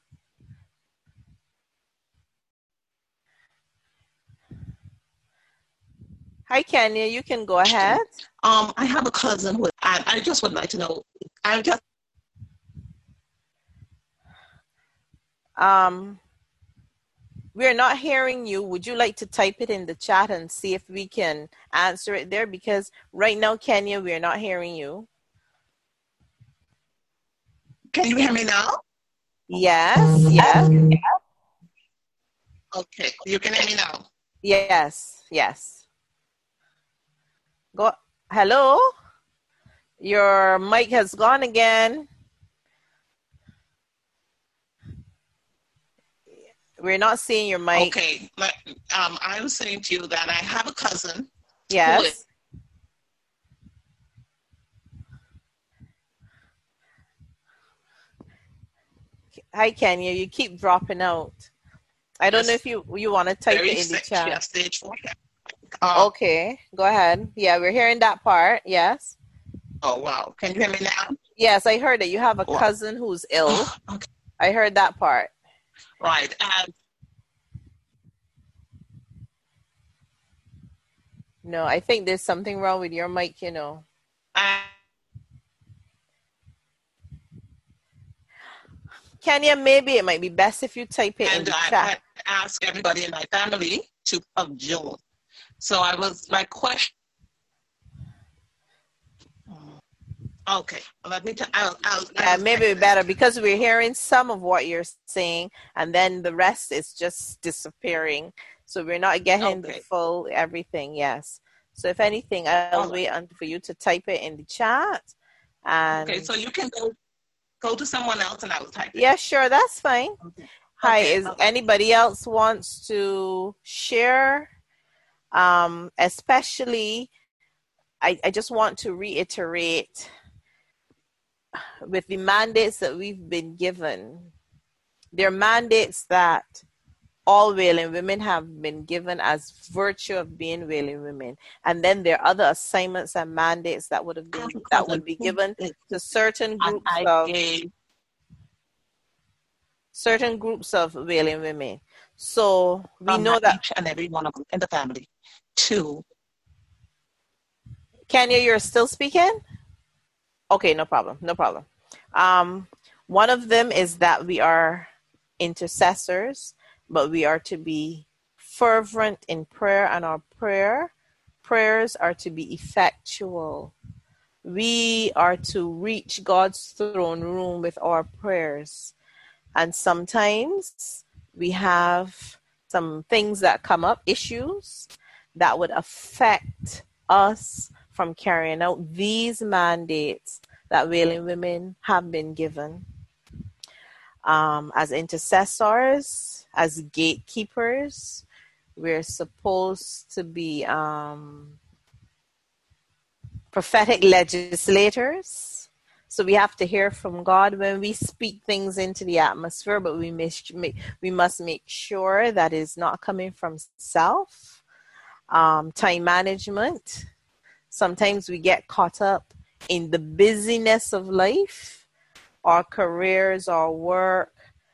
Hi, Kenya. You can go ahead. Um, I have a cousin who I, I just would like to know. I just Um, we're not hearing you. Would you like to type it in the chat and see if we can answer it there? Because right now, Kenya, we're not hearing you. Can you hear me now? Yes, yes. Okay, you can hear me now. Yes, yes. Go. Hello? Your mic has gone again. We're not seeing your mic. Okay, like, um, I was saying to you that I have a cousin. Yes. Who is, Hi, Kenya. You keep dropping out. I don't know if you you want to type very it in the sick. She chat. has stage four. Uh, Okay, go ahead. Yeah, we're hearing that part. Yes. Oh, wow. Can you hear me now? Yes, I heard that you have a Wow. cousin who's ill. Oh, okay. I heard that part. Right. And No, I think there's something wrong with your mic, you know. I, Kenya, maybe it might be best if you type it in and the I, chat. I asked everybody in my family to of June. So I was, my question. Okay, let me tell. I'll, I'll, Yeah, I'll maybe it's better because we're hearing some of what you're saying and then the rest is just disappearing. So we're not getting Okay. the full everything, yes. So if anything, I'll All wait on for you to type it in the chat. And Okay, so you can go go to someone else and I will type it. yeah, sure, that's fine. Okay. Hi, Okay, is bye-bye. anybody else wants to share? Um, especially, I, I just want to reiterate with the mandates that we've been given. They're mandates that all wailing women have been given as virtue of being wailing women. And then there are other assignments and mandates that would have been that would be given to certain groups I of gave certain groups of wailing women. So we um, know that each and every one of them in the family to Kenya, you're still speaking? Okay, no problem, no problem. Um, one of them is that we are intercessors, but we are to be fervent in prayer, and our prayer prayers are to be effectual. We are to reach God's throne room with our prayers. And sometimes we have some things that come up, issues that would affect us from carrying out these mandates that wailing women have been given. Um, as intercessors, as gatekeepers, we're supposed to be um, prophetic legislators. So we have to hear from God when we speak things into the atmosphere, but we must make, we must make sure that it's not coming from self. Um, time management. Sometimes we get caught up in the busyness of life, our careers, our work.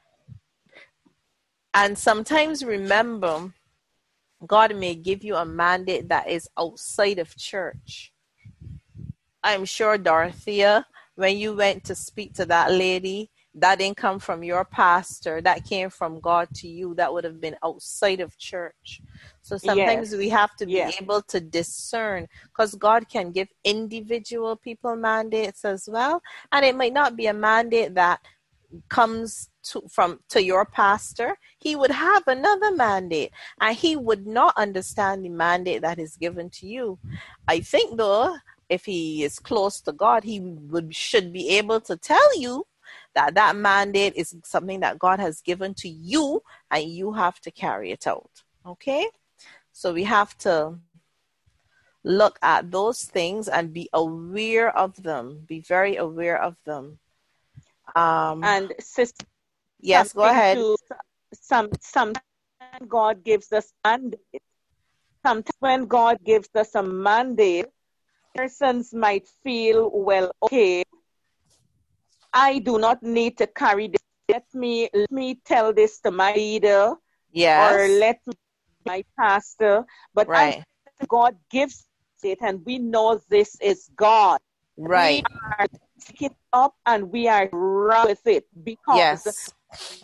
And sometimes remember, God may give you a mandate that is outside of church. I'm sure, Dorothea, when you went to speak to that lady, that didn't come from your pastor. That came from God to you. That would have been outside of church. So sometimes Yes. we have to be Yes. able to discern, because God can give individual people mandates as well. And it might not be a mandate that comes to, from to your pastor. He would have another mandate, and he would not understand the mandate that is given to you. I think, though, if he is close to God, he would should be able to tell you that that mandate is something that God has given to you, and you have to carry it out. Okay? So we have to look at those things and be aware of them. Be very aware of them. Um, And sister, yes, go something ahead. to some sometimes God gives us mandate. Sometimes when God gives us a mandate, persons might feel, well, okay, I do not need to carry this. Let me let me tell this to my leader, Yes. or let me my pastor. But Right. as God gives it, and we know this is God. Right. We are taking it up and we are right with it, because Yes. it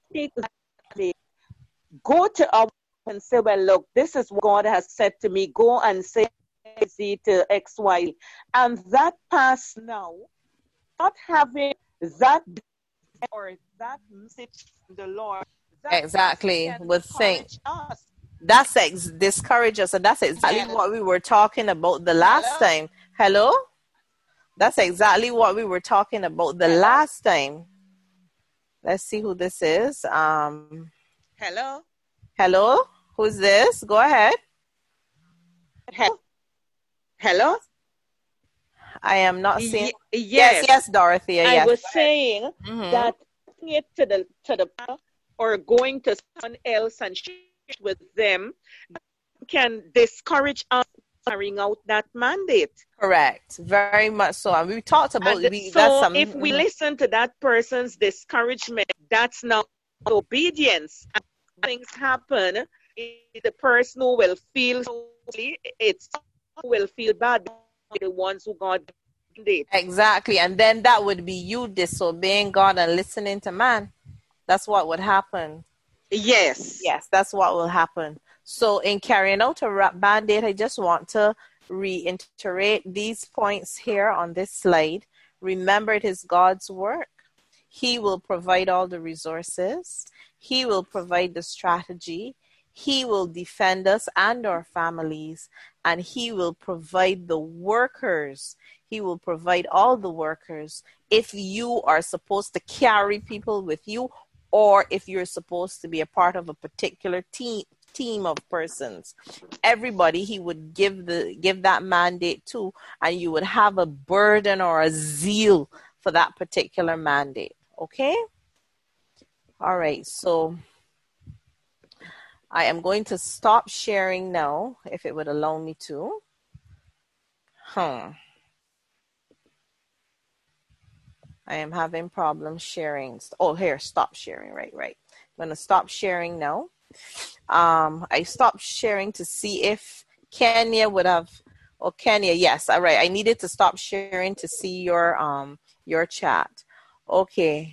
take that mandate, go to our and say, well, look, this is what God has said to me. Go and say Z to X, Y. And that pass now, not having that or that message from the Lord. That Exactly. Would think us. that's ex- discourage us, and that's exactly Hello? what we were talking about the last Hello? time. Hello? That's exactly what we were talking about the Hello? last time. Let's see who this is. Um, Hello? hello? Who's this? Go ahead. Hello? Hello? I am not seeing. Y- Yes, yes. yes, Dorothea. I Yes. was saying Mhm. that taking it to the to the or going to someone else and share it with them can discourage us carrying out that mandate. Correct. Very much so. And we talked about And we, so that's some. if we mhm. listen to that person's discouragement, that's not obedience. And things happen, the person who will feel it's who will feel bad, the ones who God did. Exactly. And then that would be you disobeying God and listening to man. That's what would happen. Yes. Yes, that's what will happen. So in carrying out a rap mandate, I just want to reiterate these points here on this slide. Remember, it is God's work. He will provide all the resources. He will provide the strategy. He will defend us and our families. And he will provide the workers. He will provide all the workers. If you are supposed to carry people with you, or if you're supposed to be a part of a particular team team of persons, everybody he would give the give that mandate to, and you would have a burden or a zeal for that particular mandate. Okay? All right, so I am going to stop sharing now, if it would allow me to. Hmm. I am having problems sharing. Oh, here, stop sharing. Right, right. I'm going to stop sharing now. Um, I stopped sharing to see if Kenya would have, oh, Kenya, yes, all right. I needed to stop sharing to see your um your chat. Okay.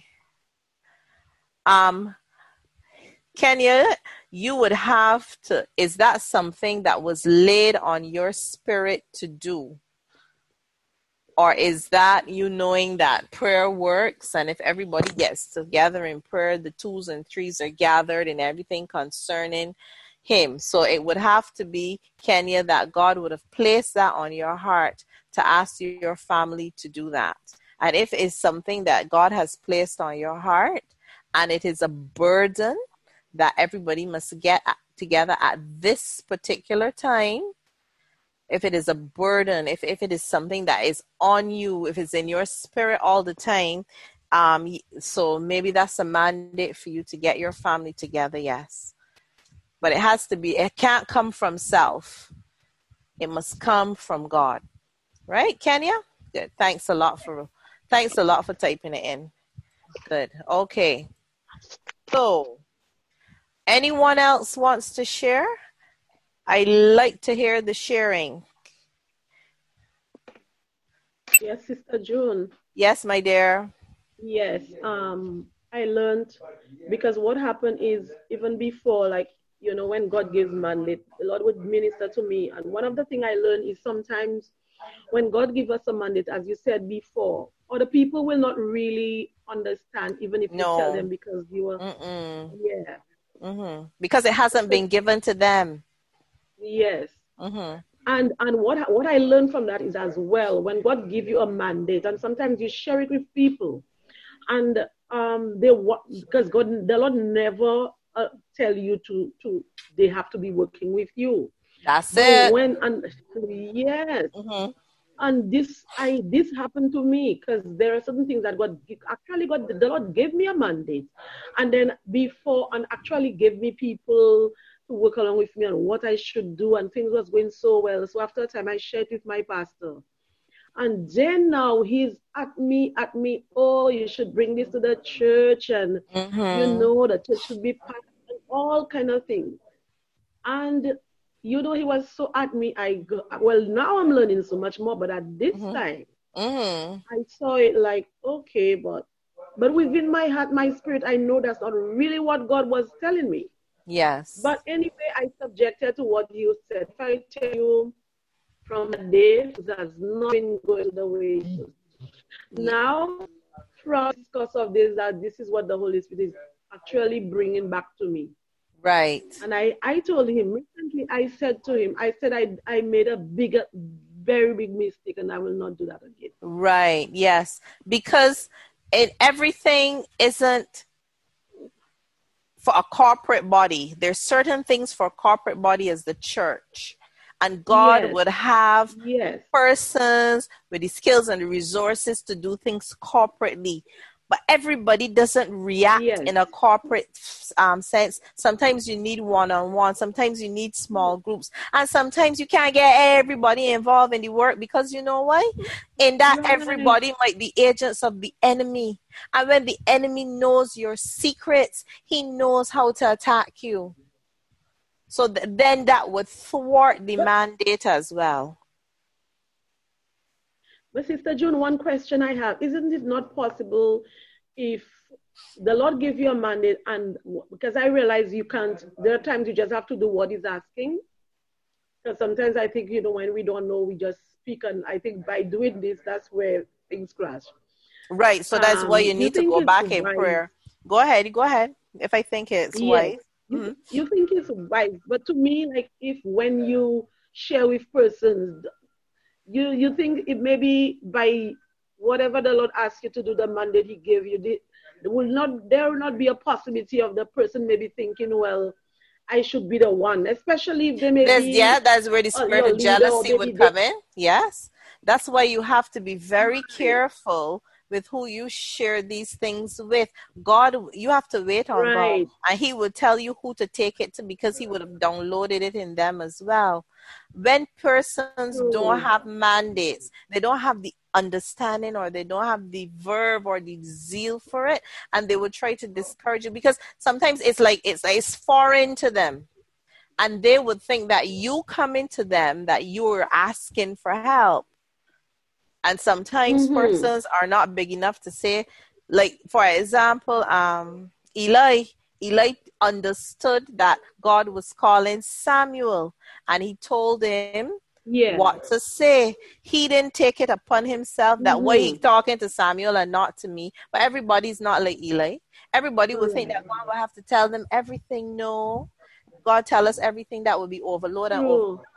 Um, Kenya, you would have to, is that something that was laid on your spirit to do? Or is that you knowing that prayer works, and if everybody gets together in prayer, the twos and threes are gathered and everything concerning him? So it would have to be, Kenya, that God would have placed that on your heart to ask you, your family to do that. And if it's something that God has placed on your heart and it is a burden that everybody must get together at this particular time, if it is a burden, if, if it is something that is on you, if it's in your spirit all the time, um, so maybe that's a mandate for you to get your family together, yes. But it has to be, it can't come from self. It must come from God. Right, Kenya? Good. Thanks a lot for, thanks a lot for typing it in. Good. Okay. So, anyone else wants to share? I like to hear the sharing. Yes, Sister June. Yes, my dear. Yes. Um, I learned, because what happened is, even before, like, you know, when God gives mandate, the Lord would minister to me. And one of the things I learned is sometimes when God gives us a mandate, as you said before, other people will not really understand, even if No. you tell them, because you were, Mm-mm. yeah. Mm-hmm. Because it hasn't been given to them. Yes. Mm-hmm. And and what what I learned from that is, as well, when God gives you a mandate, and sometimes you share it with people, and um they because God, the Lord never uh, tell you to to they have to be working with you. That's But it. when and yes. Mm-hmm. And this I this happened to me, because there are certain things that God actually God the Lord gave me a mandate, and then before and actually gave me people to work along with me on what I should do, and things was going so well. So after a time, I shared with my pastor, and then now he's at me at me. Oh, you should bring this to the church, and Mm-hmm. you know the church should be packed, and all kind of things. And you know, he was so at me. I go, well, now I'm learning so much more, but at this Mm-hmm. time, Mm-hmm. I saw it like, okay, but But within my heart, my spirit, I know that's not really what God was telling me. Yes. But anyway, I subjected to what you said. If I tell you from the day, it has not been going the way it was. Now, from because of this, that this is what the Holy Spirit is actually bringing back to me. Right. And I, I told him recently, I said to him, I said I, I made a big, very big mistake and I will not do that again. Right. Yes. Because it, everything isn't for a corporate body. There's certain things for a corporate body as the church. And God Yes. would have Yes. persons with the skills and the resources to do things corporately. But everybody doesn't react Yes. in a corporate um, sense. Sometimes you need one-on-one. Sometimes you need small groups. And sometimes you can't get everybody involved in the work because you know why? In that Right. everybody might be agents of the enemy. And when the enemy knows your secrets, he knows how to attack you. So th- then that would thwart the But- mandate as well. But Sister June, one question I have, isn't it not possible if the Lord gave you a mandate and because I realize you can't, there are times you just have to do what he's asking. Because sometimes I think, you know, when we don't know, we just speak. And I think by doing this, that's where things crash. Right. So that's why Um, you you need to think go it's back in wise- prayer. Go ahead. Go ahead. If I think it's Yes. wise. You, Mhm. you think it's wise, but to me, like if when you share with persons, you you think it maybe by whatever the Lord asked you to do, the mandate He gave you, the, there will not there will not be a possibility of the person maybe thinking, well, I should be the one, especially if they may There's, be yeah, that's where the uh, spirit your of leader, or jealousy maybe would they- come in. Yes. That's why you have to be very careful with who you share these things with. God, you have to wait on Right. God. And he would tell you who to take it to because he would have downloaded it in them as well. When persons True. don't have mandates, they don't have the understanding or they don't have the verb or the zeal for it, and they would try to discourage you because sometimes it's like it's, it's foreign to them. And they would think that you coming to them, that you're asking for help. And sometimes Mhm. persons are not big enough to say, like, for example, um, Eli, Eli understood that God was calling Samuel and he told him Yeah. what to say. He didn't take it upon himself that why he Mhm. talking to Samuel and not to me. But everybody's not like Eli. Everybody would think that God will have to tell them everything. No. God tell us everything that will be overload and over. True.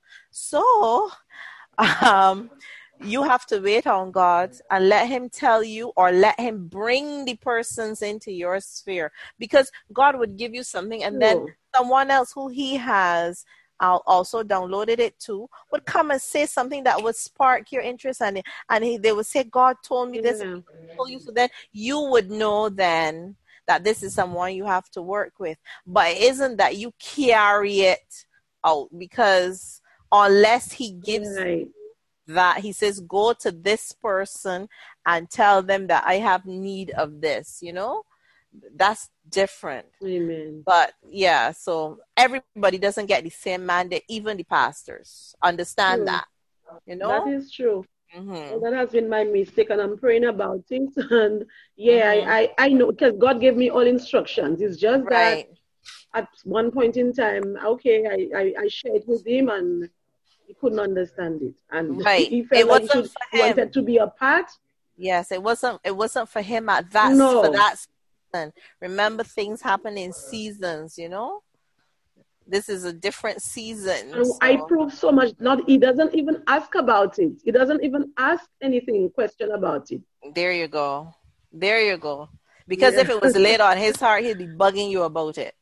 So, um, you have to wait on God and let him tell you or let him bring the persons into your sphere, because God would give you something and then True. someone else who he has uh, also downloaded it to would come and say something that would spark your interest, and and he, they would say, God told me this, Yeah. and he told you. So then you would know then that this is someone you have to work with. But it isn't that you carry it out, because unless he gives Right. that, he says, go to this person and tell them that I have need of this, you know, that's different. Amen. But yeah, so everybody doesn't get the same mandate, even the pastors. Understand True. that, you know? That is true. Mm-hmm. Well, that has been my mistake, and I'm praying about it. And yeah, Mhm. I, I, I know, because God gave me all instructions. It's just Right. that at one point in time, okay, I, I, I shared with him, and he couldn't understand it, and Right. he It felt like he, wasn't should, for he wanted him. to be a part. Yes, it wasn't. It wasn't for him at that No. for that season. Remember, things happen in seasons. You know, this is a different season. And so- I proved so much. Not he doesn't even ask about it. He doesn't even ask anything, question about it. There you go. There you go. Because Yeah. if it was laid on his heart, he'd be bugging you about it.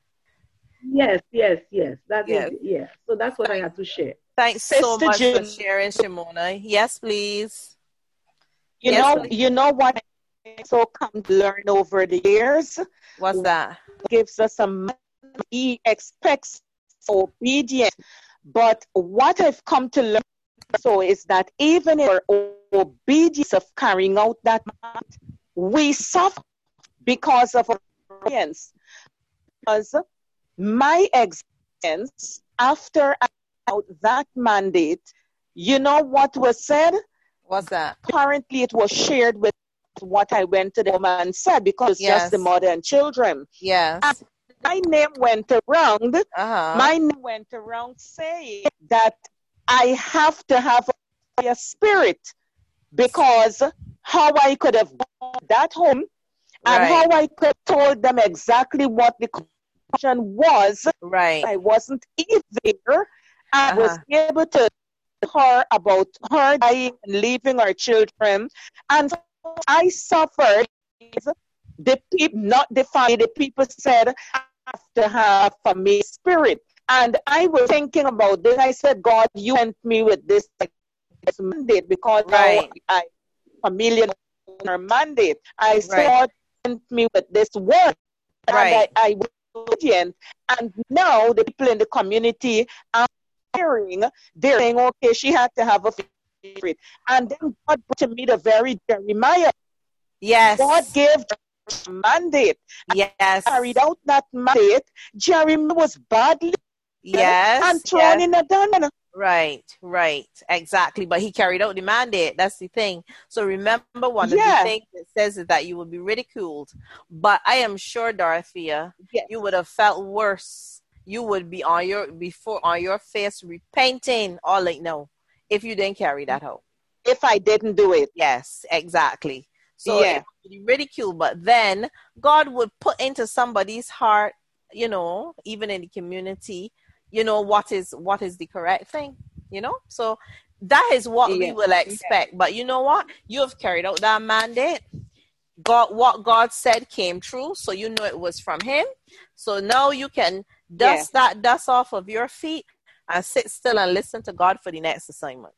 Yes, yes, yes. That Yes. is, yeah. So that's what I had to share. Thanks so Sister much for June. sharing, Shimona. Yes, please. You Yes, know, please. you know what I also come to learn over the years? What's that? Gives us a man, he expects obedience. But what I've come to learn so is that even in our obedience of carrying out that mandate, we suffer because of obedience. Because my experience after I out that mandate, you know what was said? What's that? Apparently it was shared with what I went to the woman and said, because it's Yes. just the mother and children. Yes. And my name went around. Uh-huh. My name went around saying that I have to have a spirit, because how I could have bought that home and Right. how I could have told them exactly what the condition was. Right. I wasn't even there. I Uh-huh. was able to tell her about her dying and leaving her children. And I suffered. The people, not the family, the people said, I have to have a family spirit. And I was thinking about this. I said, God, you sent me with this, this mandate, because Right. now I familiar with her mandate. I said, Right. God sent me with this word. Right. And I, I was obedient. And now the people in the community are hearing, they're saying, okay, she had to have a spirit. And then God brought to me the very Jeremiah. Yes. God gave a mandate. Yes. Carried out that mandate. Jeremiah was badly Yes. and thrown Yes. in a den. Right, right, exactly. But he carried out the mandate. That's the thing. So remember, one of Yeah. the things it says is that you will be ridiculed. But I am sure, Dorothea, Yes. you would have felt worse. You would be on your before on your face repenting all like no, if you didn't carry that out. If I didn't do it. Yes, exactly. So Yeah. it would be ridiculed, but then God would put into somebody's heart, you know, even in the community, you know, what is what is the correct thing, you know? So that is what we Yeah. will expect. But you know what? You have carried out that mandate. God, what God said came true, so you know it was from him. So now you can dust that dust off of your feet and sit still and listen to God for the next assignment.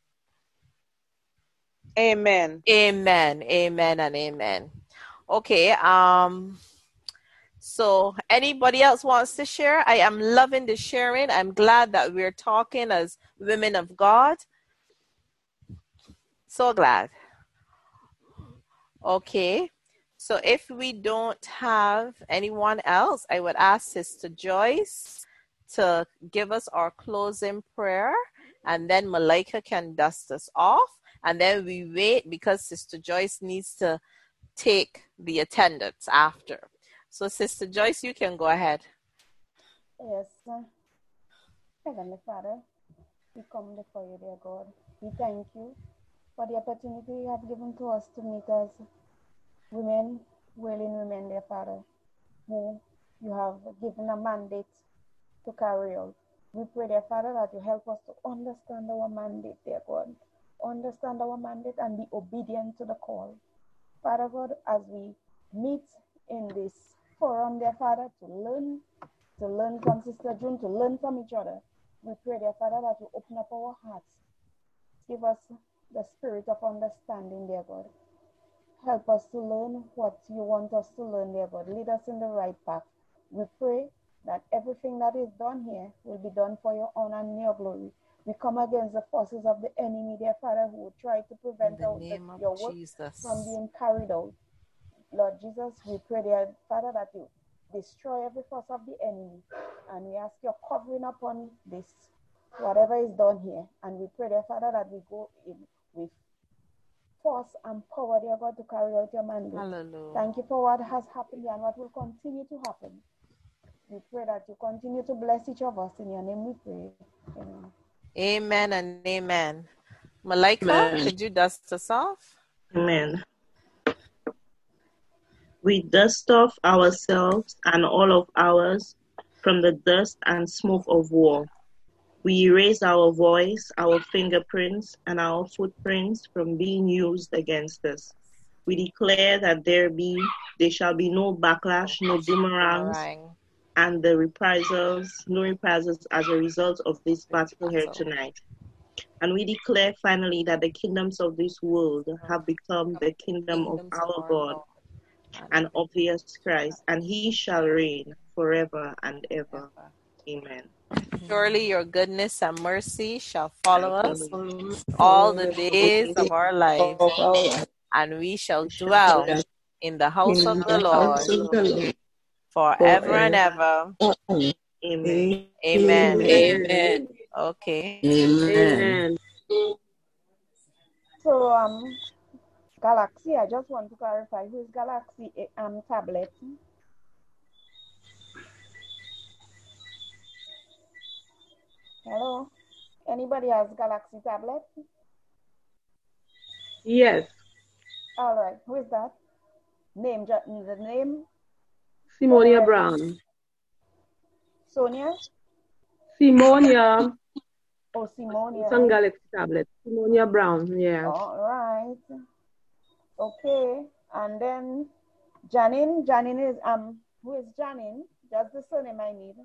Amen. Amen. Amen and amen. Okay. Um, so anybody else wants to share? I am loving the sharing. I'm glad that we're talking as women of God. So glad. Okay. So if we don't have anyone else, I would ask Sister Joyce to give us our closing prayer, and then Malika can dust us off, and then we wait because Sister Joyce needs to take the attendance after. So Sister Joyce, you can go ahead. Yes. Heavenly Father, we come before you, dear God. We thank you for the opportunity you have given to us to meet as women, willing women, dear Father, who you have given a mandate to carry out. We pray, dear Father, that you help us to understand our mandate, dear God. Understand our mandate and be obedient to the call. Father God, as we meet in this forum, dear Father, to learn, to learn from Sister June, to learn from each other, we pray, dear Father, that you open up our hearts. Give us the spirit of understanding, dear God. Help us to learn what you want us to learn, dear God. Lead us in the right path. We pray that everything that is done here will be done for your honor and your glory. We come against the forces of the enemy, dear Father, who would try to prevent In the our, the, name of your work Jesus. from being carried out. Lord Jesus, we pray, dear Father, that you destroy every force of the enemy. And we ask your covering upon this, whatever is done here. And we pray, dear Father, that we go in with force and power, dear God, to carry out your mandate. Hallelujah. Thank you for what has happened and what will continue to happen. We pray that you continue to bless each of us. In your name we pray. Amen. Amen and amen. Malika, Amen. could you dust us off? Amen. We dust off ourselves and all of ours from the dust and smoke of war. We erase our voice, our fingerprints, and our footprints from being used against us. We declare that there be, there shall be no backlash, no boomerangs, Boomerang. and the reprisals, no reprisals as a result of this battle here Battle. tonight. And we declare finally that the kingdoms of this world have become the kingdom of Kingdoms our of our God Lord and of Jesus Christ, and he shall reign forever and ever. Amen. Surely your goodness and mercy shall follow us Hallelujah. all the days of our life, Of our and we shall We shall dwell dwell in the house in of the the house Lord of the Lord forever and ever. forever. Amen. Amen. Amen. Okay. Amen. Amen. So um Galaxy, I just want to clarify, who is Galaxy um, tablet? Hello? Anybody has Galaxy tablet? Yes. All right, who is that? Name, the name? Simonia Brown. Sonia? Simonia. Oh, Simonia. It's on Galaxy tablet. Simonia Brown, yeah. All right. Okay. And then Janine. Janine is, um, who is Janine? Just the surname I need.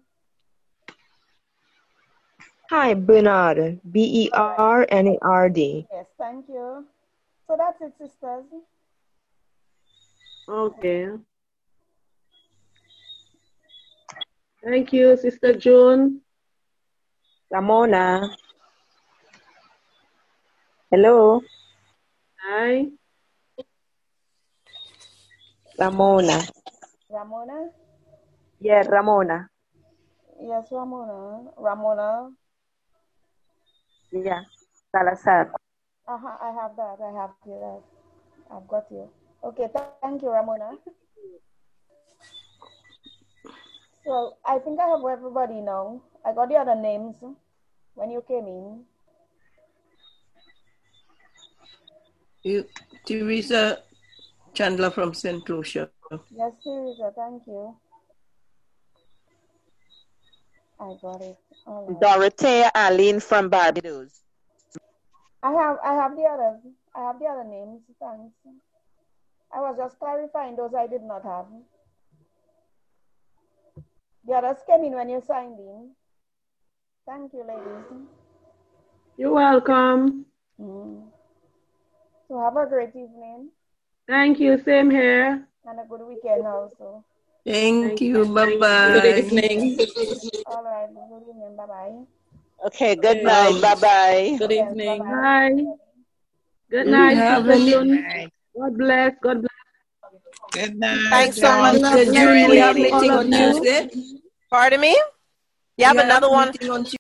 Hi, Bernard. B E R N A R D. Yes, thank you. So that's it, sisters. Okay. Thank you, Sister June. Ramona. Hello. Hi. Ramona. Ramona? Yeah, Ramona. Yes, Ramona. Ramona. Yeah, Salazar. Uh-huh, I have that. I have that. I've got you. Okay, th thank you, Ramona. So I think I have everybody now. I got the other names when you came in. You, Teresa Chandler from Saint Lucia. Yes, Teresa, thank you. I got it. All right. Dorothea Aline from Barbados. I have I have the others. I have the other names. Thanks. I was just clarifying those I did not have. The others came in when you signed in. Thank you, ladies. You're welcome. Mm. So have a great evening. Thank you. Same here. And a good weekend also. Thank, Thank you. Bye bye. Good evening. All right. Good evening. Bye bye. Okay. Good night. Bye bye. Good evening. Yes, bye. Bye. Good night, Sister June. God bless. God bless. Good night. Thanks so much. Sister June, we have meeting on Tuesday. Pardon me? You have We another have one. meeting on